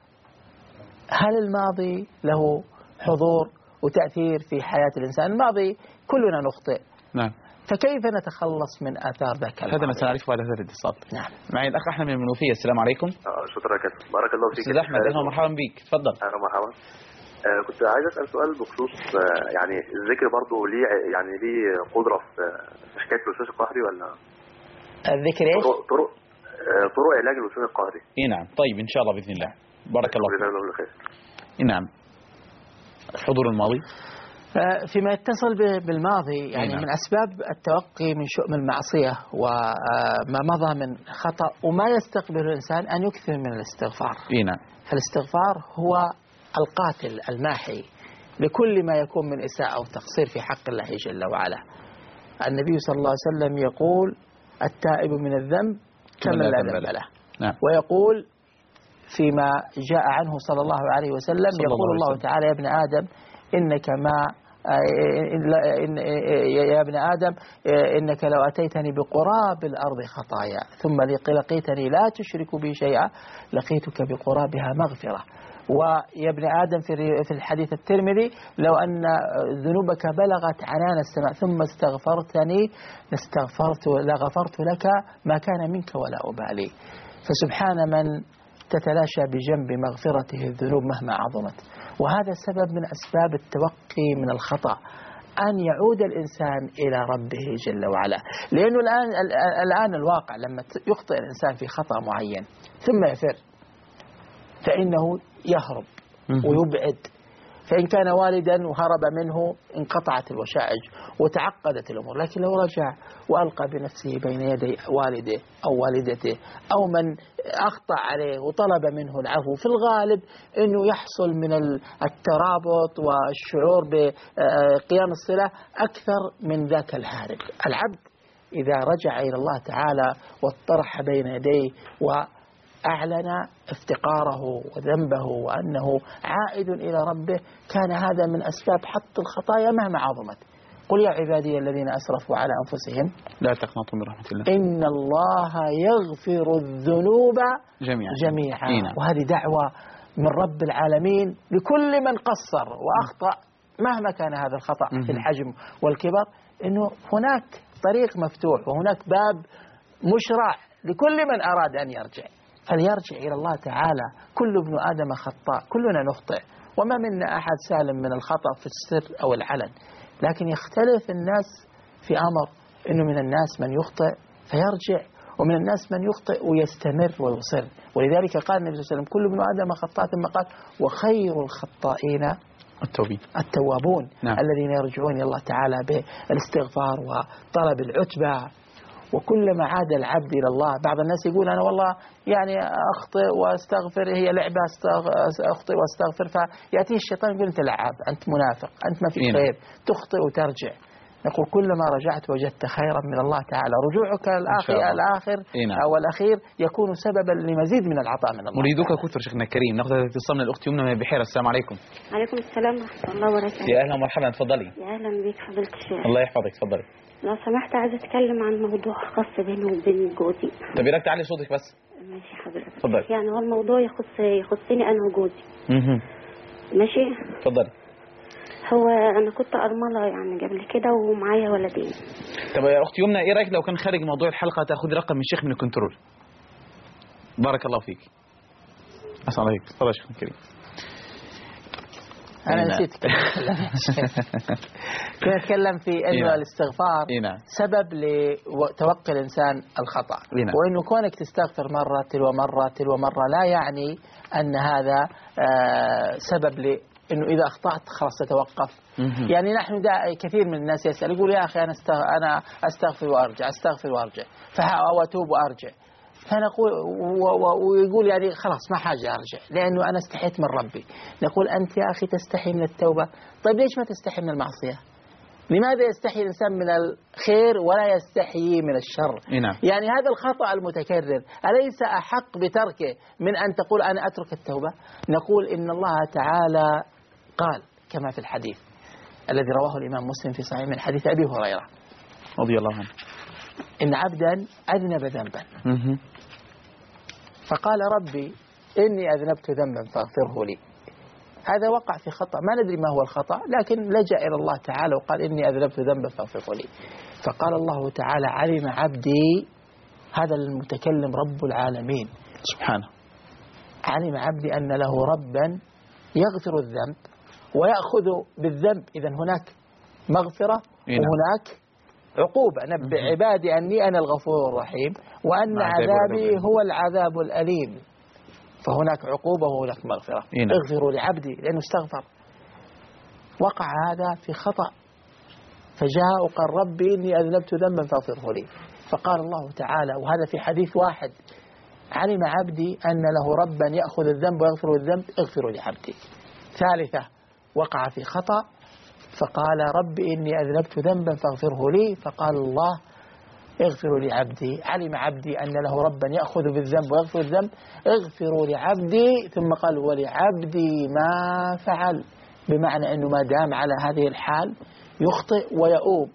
هل الماضي له حضور وتأثير في حياة الإنسان؟ الماضي كلنا نخطئ. نعم. فكيف نتخلص من آثار ذاك الماضي؟ هذا ما سنعرفه بعد هذا الاتصال. نعم. معي الأخ أحمد من المنوفية. السلام عليكم. آه شكرا لك. بارك الله فيك. أستاذ أحمد أهلا ومرحبا بك. تفضل. أهلا ومرحبا. آه كنت عايز أسأل سؤال بخصوص آه يعني الذكر برضه ليه يعني ليه قدرة في حكاية الوسواس القهري ولا؟ الذكر إيش؟ طرق طرق, آه طرق علاج الوسواس القهري. إيه نعم. طيب إن شاء الله بإذن الله. بارك الله فيك. إيه نعم. حضور الماضي. فيما يتصل بالماضي يعني نعم. من أسباب التوقي من شؤم المعصية وما مضى من خطأ وما يستقبل الإنسان أن يكثر من الاستغفار. نعم. فالاستغفار هو القاتل الماحي لكل ما يكون من إساءة أو تقصير في حق الله جل وعلا. النبي صلى الله عليه وسلم يقول التائب من الذنب كمن لا ذنب له. نعم. ويقول فيما جاء عنه صلى الله عليه وسلم يقول الله, الله تعالى يا ابن آدم إنك ما إن يا ابن آدم إنك لو أتيتني بقراب الأرض خطايا ثم لقيتني لا تشرك بي شيئا لقيتك بقرابها مغفرة. ويا ابن آدم في الحديث الترمذي لو أن ذنوبك بلغت عنان السماء ثم استغفرتني لاستغفرت لغفرت لك ما كان منك ولا أبالي. فسبحان من تتلاشى بجنب مغفرته الذنوب مهما عظمت. وهذا سبب من أسباب التوقي من الخطأ أن يعود الإنسان إلى ربه جل وعلا. لأنه الآن الآن الواقع لما يخطئ الإنسان في خطأ معين ثم يفر فإنه يهرب ويبعد. فإن كان والدا وهرب منه انقطعت الوشائج وتعقدت الأمور. لكن لو رجع وألقى بنفسه بين يدي والده أو والدته أو من أخطأ عليه وطلب منه العفو في الغالب أنه يحصل من الترابط والشعور بقيام الصلة أكثر من ذاك الهارب. العبد إذا رجع إلى الله تعالى واطرح بين يديه و أعلن افتقاره وذنبه وأنه عائد إلى ربه كان هذا من أسباب حط الخطايا مهما عظمت. قل يا عبادي الذين أسرفوا على أنفسهم لا تقنطوا من رحمة الله إن الله يغفر الذنوب جميعا, جميعا. جميعا. وهذه دعوة من رب العالمين لكل من قصر وأخطأ مهما كان هذا الخطأ في الحجم والكبر إنه هناك طريق مفتوح وهناك باب مشرع لكل من أراد أن يرجع فليرجع إلى الله تعالى. كل ابن آدم خطاء كلنا نخطئ وما منا أحد سالم من الخطأ في السر أو العلن. لكن يختلف الناس في أمر إنه من الناس من يخطئ فيرجع ومن الناس من يخطئ ويستمر ويصر. ولذلك قال النبي صلى الله عليه وسلم كل ابن آدم خطاء ثم قال وخير الخطائين التوبين التوابون. نعم. الذين يرجعون إلى الله تعالى بالاستغفار وطلب العتبة. وكلما عاد العبد إلى الله بعض الناس يقول أنا والله يعني أخطئ وأستغفر هي لعبة أخطئ وأستغفر فيأتيه الشيطان يقول أنت لعاب أنت منافق أنت ما فيك خير تخطئ وترجع. نقول كلما رجعت وجدت خيرا من الله تعالى رجوعك الآخر الآخر أو الأخير يكون سببا لمزيد من العطاء من الله. مريدك كثر شيخنا الكريم. ناخذ اتصال من الأخت يمنى من بحيرة. السلام عليكم. عليكم السلام ورحمة الله وبركاته. يا أهلا ومرحبا تفضلي. يا أهلا بك فضيلة الشيخ. الله يحفظك تفضلي. لو سمحت عايزة أتكلم عن موضوع خاص بيني وبين جوزي. طب يا ريت تعلي صوتك بس. ماشي حضرتك. تفضلي. يعني هو الموضوع يخص يخصني أنا وجوزي. اها. ماشي. تفضلي. هو أنا كنت أرملة يعني قبل كده ومعايا ولدين. طب يا أختي يمنى إيه رأيك لو كان خارج موضوع الحلقة تأخذ رقم من الشيخ من الكنترول؟ بارك الله فيك. أسأل عليك. تفضل يا شيخ الكريم. أنا نسيت كنت أتكلم في أنه الاستغفار سبب لتوقي الإنسان الخطأ وأنه كونك تستغفر مرة تلو مرة تلو مرة لا يعني أن هذا سبب لأنه إذا أخطأت خلاص تتوقف. يعني نحن كثير من الناس يسأل يقول يا أخي أنا أنا أستغفر وأرجع أستغفر وأرجع فأتوب وأرجع فنقول ويقول يعني خلاص ما حاجة أرجع لأنه أنا استحيت من ربي. نقول أنت يا أخي تستحي من التوبة. طيب ليش ما تستحي من المعصية؟ لماذا يستحي الإنسان من الخير ولا يستحي من الشر؟ إنه. يعني هذا الخطأ المتكرر أليس أحق بتركه من أن تقول أنا أترك التوبة؟ نقول إن الله تعالى قال كما في الحديث الذي رواه الإمام مسلم في صحيح من حديث أبي هريرة رضي الله عنه إن عبدا أذنب ذنبا فقال ربي إني أذنبت ذنبا فاغفره لي. هذا وقع في خطأ، ما ندري ما هو الخطأ، لكن لجأ إلى الله تعالى وقال إني أذنبت ذنبا فاغفره لي. فقال الله تعالى علم عبدي، هذا المتكلم رب العالمين سبحانه، علم عبدي أن له ربا يغفر الذنب ويأخذ بالذنب. إذن هناك مغفرة وهناك عقوبة. نبئ عبادي أني أنا الغفور الرحيم وأن عذابي هو العذاب الأليم. فهناك عقوبة وهناك مغفرة. اغفروا لعبدي لأنه استغفر. وقع هذا في خطأ فجاء وقال ربي إني أذنبت ذنبا فاغفره لي. فقال الله تعالى، وهذا في حديث واحد، علم عبدي أن له ربا يأخذ الذنب ويغفر الذنب اغفروا لعبدي. ثالثة وقع في خطأ فقال ربي إني أذنبت ذنبا فاغفره لي. فقال الله اغفروا لعبدي، علم عبدي أن له ربا يأخذ بالذنب ويغفر الذنب اغفروا لعبدي. ثم قال ولعبدي ما فعل، بمعنى أنه ما دام على هذه الحال يخطئ ويؤوب،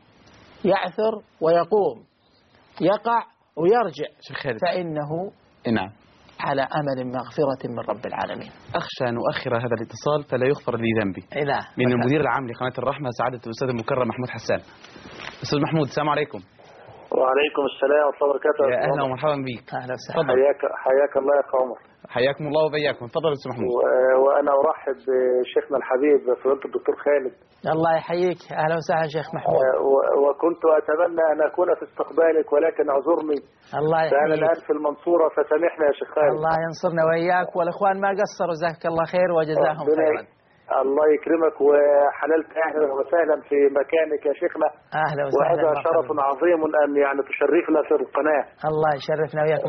يعثر ويقوم، يقع ويرجع، فإنه نعم على أمل مغفرة من رب العالمين. أخشى أن أؤخر هذا الاتصال فلا يغفر لي ذنبي. لا. من المدير العام لقناة الرحمة سعادة الأستاذ المكرم محمود حسان. أستاذ محمود السلام عليكم. وعليكم السلام ورحمة الله وبركاته. يا أهلا ومرحبا بك. أهلا وسهلا. حياك حياك الله يا أخ عمر. حياكم الله وبياكم. تفضل أستاذ محمود. وأنا أرحب بشيخنا الحبيب فضيلة الدكتور خالد. الله يحييك. أهلا وسهلا شيخ محمود. وكنت أتمنى أن أكون في استقبالك ولكن اعذرني. الله يحييك. فأنا الآن في المنصورة فسامحنا يا شيخ خالد. الله ينصرنا وإياك، والإخوان ما قصروا جزاك الله خير وجزاهم خيرا. الله يكرمك وحللت اهلا وسهلا في مكانك يا شيخنا. اهلا وسهلا. وهذا شرف عظيم ان يعني تشرفنا في القناه. الله يشرفنا وياكم.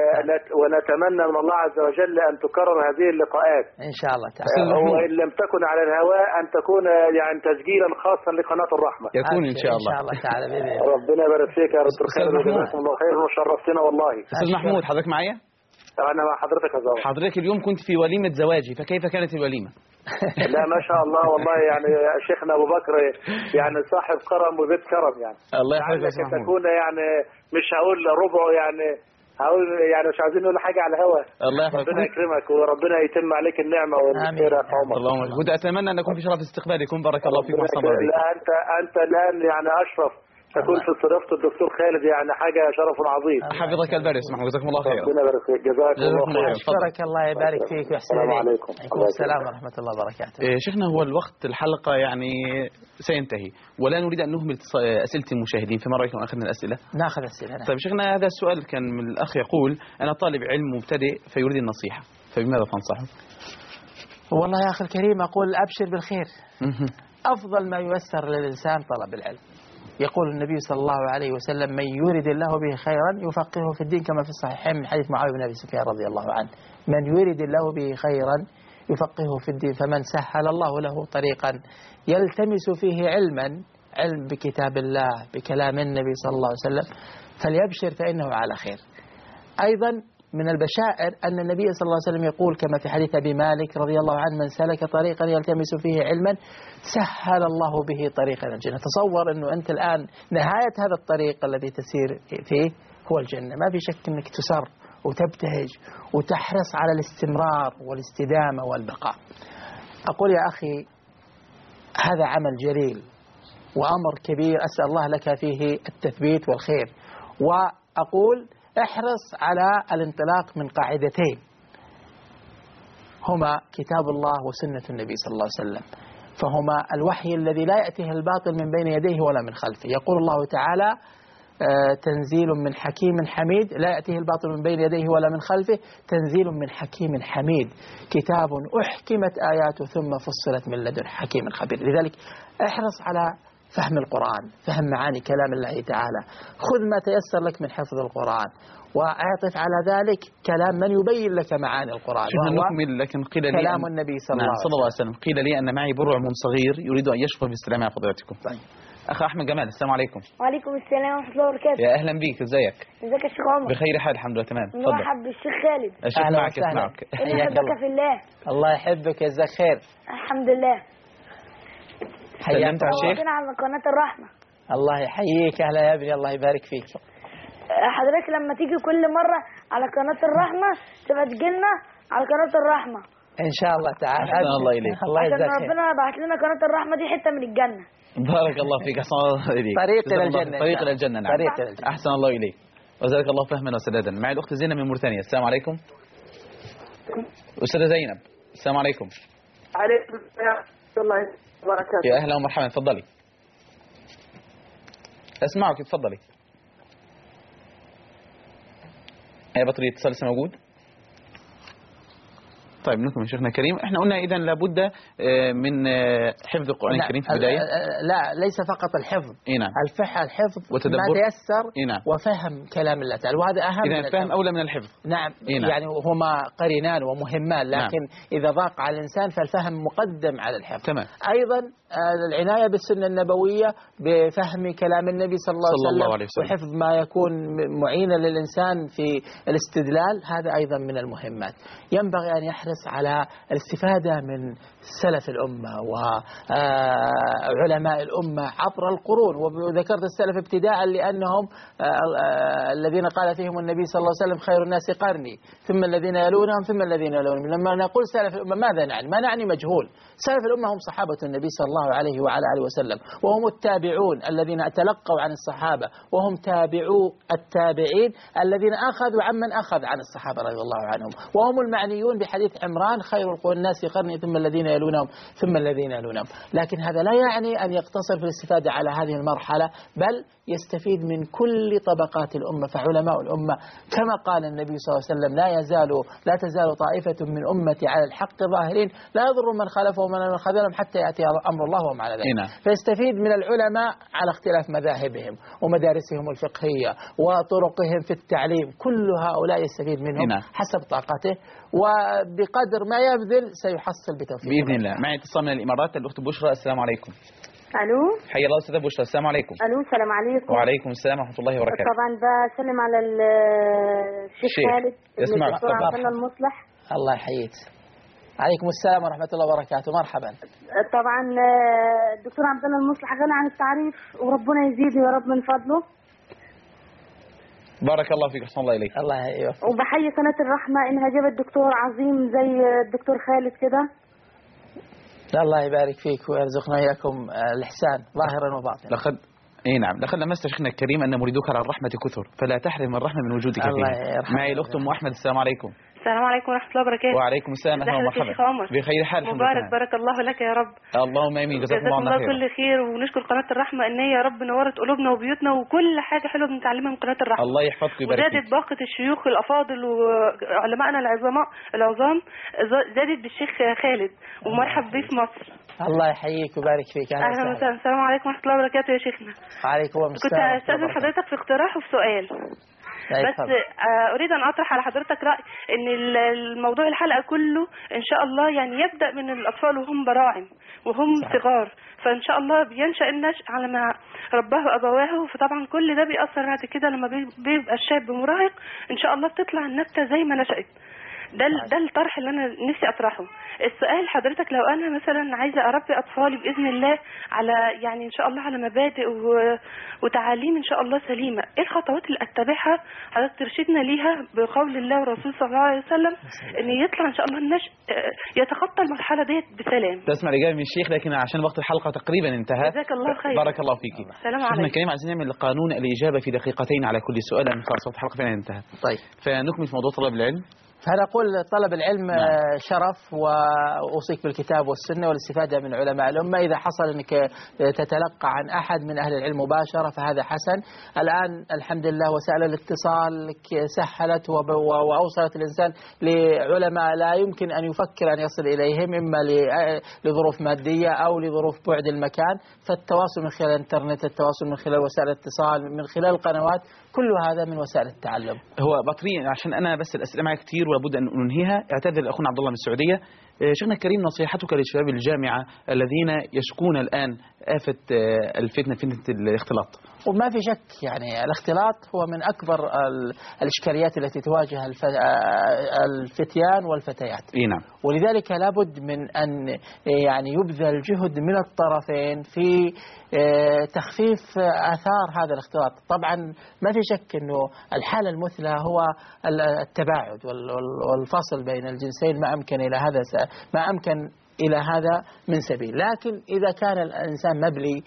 ونتمنى من الله عز وجل ان تكرر هذه اللقاءات ان شاء الله تعالى. وان لم تكن على الهواء ان تكون يعني تسجيلا خاصا لقناه الرحمه. يكون ان شاء الله. ان شاء الله تعالى باذن الله. ربنا يبارك فيك يا دكتور خالد وجزاكم الله خير وشرفتنا والله. استاذ محمود حضرتك معايا؟ انا مع حضرتك يا زهر. حضرتك اليوم كنت في وليمه زواجي، فكيف كانت الوليمه؟ لا ما شاء الله والله يعني شيخنا ابو بكر يعني صاحب كرم وبيت كرم يعني. الله يحفظك يا محمود. تكون يعني مش هقول ربعه يعني هقول يعني مش عايزين نقول حاجه على الهوا. الله يحفظك. ربنا يكرمك وربنا يتم عليك النعمه والخير يا عمر. اللهم كنت اتمنى ان اكون في شرف استقبالكم. بارك الله فيكم واحسن الله. لا انت انت الان يعني اشرف تكون في استضافه الدكتور خالد، يعني حاجه شرف عظيم. حفظك الباري اسمح جزاكم الله خيرا. ربنا يبارك فيك. جزاك الله خير. اشكرك الله يبارك فيك ويحسن اليك. السلام عليكم. وعليكم السلام ورحمه الله وبركاته. شيخنا هو الوقت الحلقه يعني سينتهي ولا نريد ان نهمل اسئله المشاهدين، فما رايكم اخذنا الاسئله؟ ناخذ اسئله. طيب شيخنا هذا السؤال كان من الاخ يقول انا طالب علم مبتدئ فيريد النصيحه، فبماذا تنصحه؟ والله يا اخي الكريم اقول ابشر بالخير. افضل ما ييسر للانسان طلب العلم. يقول النبي صلى الله عليه وسلم من يريد الله به خيرا يفقهه في الدين، كما في الصحيحين من حديث معاوية بن أبي سفيان رضي الله عنه. من يريد الله به خيرا يفقهه في الدين، فمن سهل الله له طريقا يلتمس فيه علما، علم بكتاب الله بكلام النبي صلى الله عليه وسلم، فليبشر فإنه على خير. أيضا من البشائر أن النبي صلى الله عليه وسلم يقول كما في حديث أبي مالك رضي الله عنه من سلك طريقا يلتمس فيه علما سهل الله به طريقا الجنة. تصور أنه أنت الآن نهاية هذا الطريق الذي تسير فيه هو الجنة. ما في شك أنك تسر وتبتهج وتحرص على الاستمرار والاستدامة والبقاء. أقول يا أخي هذا عمل جليل وأمر كبير أسأل الله لك فيه التثبيت والخير. وأقول احرص على الانطلاق من قاعدتين هما كتاب الله وسنة النبي صلى الله عليه وسلم، فهما الوحي الذي لا يأتيه الباطل من بين يديه ولا من خلفه. يقول الله تعالى تنزيل من حكيم حميد، لا يأتيه الباطل من بين يديه ولا من خلفه، تنزيل من حكيم حميد، كتاب أحكمت آياته ثم فصلت من لدن حكيم خبير. لذلك احرص على فهم القرآن، فهم معاني كلام الله تعالى، خذ ما تيسر لك من حفظ القرآن، وأعطف على ذلك كلام من يبين لك معاني القرآن نكمل. لكن قيل لي كلام النبي صلى الله عليه وسلم. قيل لي أن معي برع صغير يريد أن يشفى بالسلام على فضيلتكم. طيب. أخ أحمد جمال السلام عليكم. وعليكم السلام ورحمة الله وبركاته. يا أهلا بيك، ازيك؟ ازيك يا شيخ عمر؟ بخير حال الحمد لله تمام. تفضل. مرحب بالشيخ خالد. الشيخ معك اسمعك. حياك الله في الله. الله يحبك يا جزاك خير. الحمد لله. سلمت على الشيخ على قناة الرحمة. الله يحييك. أهلا يا ابني، الله يبارك فيك. حضرتك لما تيجي كل مرة على قناة الرحمة تبقى تجينا على قناة الرحمة إن شاء الله تعالى. أحسن الله إليك. الله يجزاك عشان ربنا بعت لنا قناة الرحمة دي حتة من الجنة. بارك الله فيك. أحسن الله إليك. طريق إلى الجنة. طريق إلى الجنة. نعم. طريق إلى الجنة. أحسن الله إليك وجزاك الله فهما وسدادا. معي الأخت زينب من موريتانيا. السلام عليكم. أستاذة زينب السلام عليكم. عليكم السلام ورحمة الله وبركاته. يا أهلا ومرحبا. تفضلي. أسمعك تفضلي. أي بطريقة اتصال لسه موجود؟ طيب نكمل شيخنا الكريم. احنا قلنا اذا لابد من حفظ القرآن الكريم في البداية. لا ليس فقط الحفظ. اي نعم. الفحص الحفظ وتدبر ما تيسر. إيه نعم. وفهم كلام الله تعالى وهذا اهم. اذا الفهم اولى من الحفظ. نعم. إيه نعم. يعني هما قرينان ومهمان لكن نعم. اذا ضاق على الانسان فالفهم مقدم على الحفظ. تمام. ايضا العناية بالسنة النبوية بفهم كلام النبي صلى الله, صلى الله عليه عليه وسلم وحفظ ما يكون معينا للإنسان في الاستدلال. هذا أيضا من المهمات. ينبغي أن يحرص على الاستفادة من سلف الأمة وعلماء الأمة عبر القرون. وذكرت السلف ابتداء لأنهم الذين قال فيهم النبي صلى الله عليه وسلم خير الناس قرني ثم الذين يلونهم ثم الذين يلونهم. لما نقول سلف الأمة ماذا نعني؟ ما نعني مجهول. سلف الأمة هم صحابة النبي صلى الله عليه وعلى آله وسلم وهم التابعون الذين تلقوا عن الصحابة وهم تابعو التابعين الذين أخذوا عمن أخذ عن الصحابة رضي الله عنهم وهم المعنيون بحديث عمران خير الناس قرني ثم الذين يلونهم ثم الذين يلونهم. لكن هذا لا يعني أن يقتصر في الاستفادة على هذه المرحلة بل يستفيد من كل طبقات الأمة. فعلماء الأمة كما قال النبي صلى الله عليه وسلم لا يزال لا تزال طائفة من أمتي على الحق ظاهرين لا يضر من خالفهم ومن خذلهم حتى يأتي أمر الله وهم على ذلك. فيستفيد من العلماء على اختلاف مذاهبهم ومدارسهم الفقهية وطرقهم في التعليم. كل هؤلاء يستفيد منهم حسب طاقته وبقدر ما يبذل سيحصل بتوفيق بإذن الله. معي اتصال من الإمارات الأخت بشرى. السلام عليكم. الو. حيا الله استاذه بشرى. السلام عليكم. الو السلام عليكم. وعليكم السلام ورحمه الله وبركاته. طبعا بسلم على الشيخ خالد اسمع الدكتور عبد الله المصلح. الله يحييك. عليكم السلام ورحمه الله وبركاته. مرحبا. طبعا الدكتور عبد الله المصلح غني عن التعريف وربنا يزيده يا رب من فضله. بارك الله فيك. احسن الله اليك. الله يوفقك. وبحيي قناه الرحمه انها جابت دكتور عظيم زي الدكتور خالد كده. الله يبارك فيك ويرزقنا إياكم الإحسان ظاهرا وباطنا. لقد اي نعم لقد لمست شيخنا الكريم أن مريدوك على الرحمة كثر فلا تحرم الرحمة من وجودك فيها. معي الأخت أم أحمد. السلام عليكم. السلام عليكم ورحمة الله وبركاته. وعليكم السلام أهلا ومرحبا. بخير حال الحمد لله. مبارك بارك الله لك يا رب. اللهم امين. جزاكم الله خير. كل خير ونشكر قناة الرحمة ان هي يا رب نورت قلوبنا وبيوتنا وكل حاجة حلوة بنتعلمها من قناة الرحمة. الله يحفظك ويبارك فيك. وزادت باقة الشيوخ الأفاضل وعلمائنا العظماء العظام زادت بالشيخ خالد ومرحب بيه في مصر. الله يحييك ويبارك فيك. اهلا وسهلا. السلام عليكم ورحمة الله وبركاته يا شيخنا. وعليكم السلام. كنت استاذن حضرتك في اقتراح وفي سؤال. بس أريد أن أطرح على حضرتك رأي أن الموضوع الحلقة كله إن شاء الله يعني يبدأ من الأطفال وهم براعم وهم صغار فإن شاء الله بينشأ النشء على ما رباه أبواه فطبعا كل ده بيأثر بعد كده لما بيبقى الشاب مراهق إن شاء الله بتطلع النبتة زي ما نشأت. ده ده الطرح اللي انا نفسي اطرحه. السؤال حضرتك لو انا مثلا عايزه اربي اطفالي باذن الله على يعني ان شاء الله على مبادئ وتعاليم ان شاء الله سليمه، ايه الخطوات اللي اتبعها حضرتك ترشدنا ليها بقول الله والرسول صلى الله عليه وسلم ان يطلع ان شاء الله النشء يتخطى المرحله ديت بسلام. تسمع الاجابه من الشيخ لكن عشان وقت الحلقه تقريبا انتهى. جزاك الله خير. بارك الله فيكي. السلام عليكم. شيخنا الكريم عايزين نعمل قانون الاجابه في دقيقتين على كل سؤال لان خلاص وقت الحلقه فعلا انتهى. طيب فنكمل في موضوع طلب العلم. فنقول طلب العلم شرف وأوصيك بالكتاب والسنة والاستفادة من علماء الأمة. إذا حصل أنك تتلقى عن أحد من أهل العلم مباشرة فهذا حسن. الآن الحمد لله وسائل الاتصال سهلت وأوصلت الإنسان لعلماء لا يمكن أن يفكر أن يصل إليهم إما لظروف مادية أو لظروف بعد المكان. فالتواصل من خلال الانترنت، التواصل من خلال وسائل الاتصال، من خلال القنوات، كل هذا من وسائل التعلم. هو بطريق عشان أنا بس الأسئلة معي كتير ولابد أن ننهيها. اعتذر أخونا عبد الله من السعودية. شيخنا الكريم نصيحتك لشباب الجامعة الذين يشكون الآن آفة الفتنة فتنة الاختلاط. وما في شك يعني الاختلاط هو من أكبر الإشكاليات التي تواجه الفتيان والفتيات. نعم. ولذلك لابد من أن يعني يبذل جهد من الطرفين في تخفيف آثار هذا الاختلاط. طبعا ما في شك أنه الحالة المثلى هو التباعد والفصل بين الجنسين ما أمكن إلى هذا ما أمكن إلى هذا من سبيل، لكن إذا كان الإنسان مبلي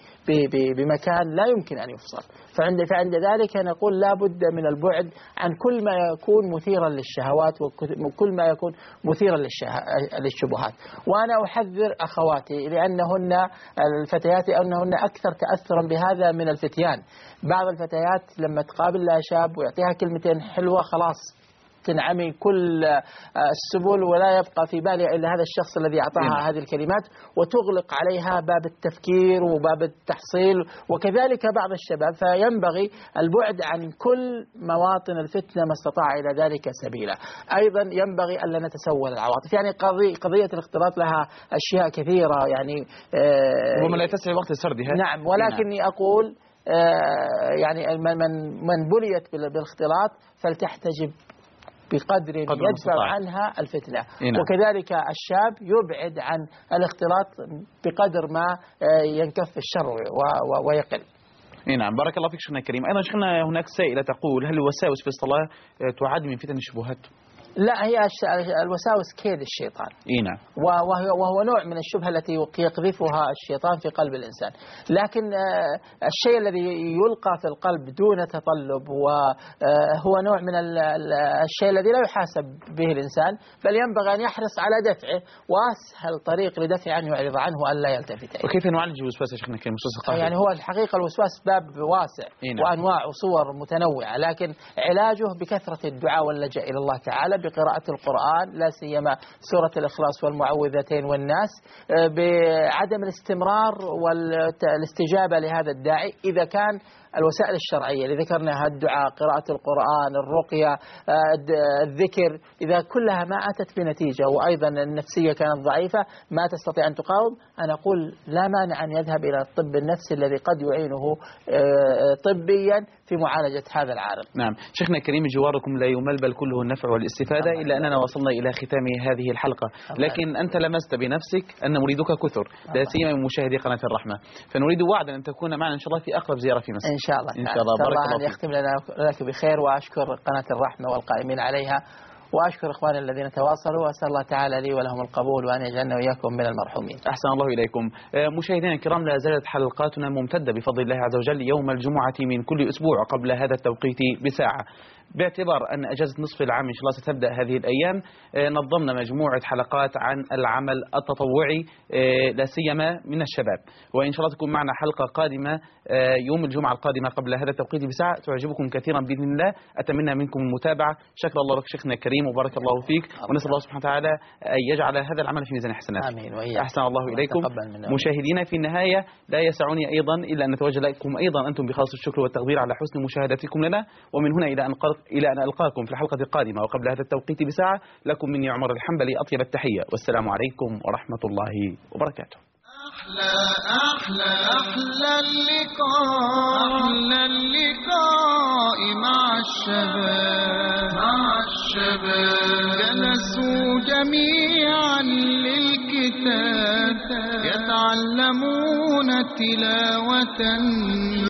بمكان لا يمكن أن يفصل، فعند فعند ذلك نقول لا بد من البعد عن كل ما يكون مثيرا للشهوات وكل ما يكون مثيرا للشبهات. وأنا أحذر أخواتي لأنهن الفتيات أنهن أكثر تأثرا بهذا من الفتيان. بعض الفتيات لما تقابل لها شاب ويعطيها كلمتين حلوة خلاص تنعمي كل السبل ولا يبقى في بالها إلا هذا الشخص الذي أعطاها هذه الكلمات، وتغلق عليها باب التفكير وباب التحصيل، وكذلك بعض الشباب. فينبغي البعد عن كل مواطن الفتنة ما استطاع إلى ذلك سبيلا. أيضا ينبغي ألا نتسول العواطف، يعني قضية, قضية الاختلاط لها أشياء كثيرة يعني ربما لا يتسع وقت سردها. نعم، ولكني أقول يعني من من بليت بالاختلاط فلتحتجب بقدر يدفع عنها الفتنة. إينا. وكذلك الشاب يبعد عن الاختلاط بقدر ما ينكف الشر ويقل. نعم، بارك الله فيك شيخنا الكريم. أيضا شيخنا هناك سائلة تقول: هل الوساوس في الصلاة تعد من فتن الشبهات؟ لا، هي الوساوس كيد الشيطان. نعم. وهو, وهو نوع من الشبهة التي يقذفها الشيطان في قلب الإنسان، لكن الشيء الذي يلقى في القلب دون تطلب وهو نوع من الشيء الذي لا يحاسب به الإنسان، بل ينبغي أن يحرص على دفعه، وأسهل طريق لدفعه أن يعرض عنه وأن لا يلتفت إليه. وكيف نعالج الوسواس يا شيخنا الكريم؟ يعني هو الحقيقة الوسواس باب واسع وأنواع وصور متنوعة، لكن علاجه بكثرة الدعاء واللجأ إلى الله تعالى بقراءة القرآن، لا سيما سورة الإخلاص والمعوذتين والناس، بعدم الاستمرار والاستجابة لهذا الداعي. إذا كان الوسائل الشرعية اللي ذكرناها، الدعاء، قراءة القرآن، الرقية، الذكر، إذا كلها ما أتت بنتيجة وأيضا النفسية كانت ضعيفة ما تستطيع أن تقاوم، أنا أقول لا مانع أن يذهب إلى الطب النفسي الذي قد يعينه طبيا في معالجة هذا العارض. نعم، شيخنا الكريم، جواركم لا يمل بل كله النفع والاستفادة، إلا أننا وصلنا إلى ختام هذه الحلقة، لكن أنت لمست بنفسك أن مريدك كثر، لا سيما من مشاهدي قناة الرحمة، فنريد وعدا أن تكون معنا إن شاء الله في أقرب زيارة في مصر. إن شاء الله. إن شاء الله. بارك الله فيك. يختم لنا لك بخير، وأشكر قناة الرحمة والقائمين عليها، وأشكر إخواني الذين تواصلوا، وأسأل الله تعالى لي ولهم القبول وأن يجعلنا وإياكم من المرحومين. أحسن الله إليكم. مشاهدينا الكرام، لا زالت حلقاتنا ممتدة بفضل الله عز وجل يوم الجمعة من كل أسبوع قبل هذا التوقيت بساعة. باعتبار أن أجازة نصف العام إن شاء الله ستبدأ هذه الأيام، نظمنا مجموعة حلقات عن العمل التطوعي لا سيما من الشباب، وإن شاء الله تكون معنا حلقة قادمة يوم الجمعة القادمة قبل هذا التوقيت بساعة تعجبكم كثيرا بإذن الله. أتمنى منكم المتابعة. شكر الله لك شيخنا الكريم وبارك الله فيك، ونسأل الله سبحانه وتعالى أن يجعل هذا العمل في ميزان حسناتكم. آمين وإياك. أحسن الله إليكم. مشاهدينا، في النهاية لا يسعني أيضا إلا أن نتوجه لكم أيضا أنتم بخالص الشكر والتقدير على حسن مشاهدتكم لنا، ومن هنا إلى أن إلى أن ألقاكم في الحلقة القادمة وقبل هذا التوقيت بساعة، لكم مني عمر الحنبلي أطيب التحية، والسلام عليكم ورحمة الله وبركاته. أحلى أحلى أحلى اللقاء أحلى اللقاء مع الشباب مع الشباب جلسوا جميعا للكتاب يتعلمون تلاوة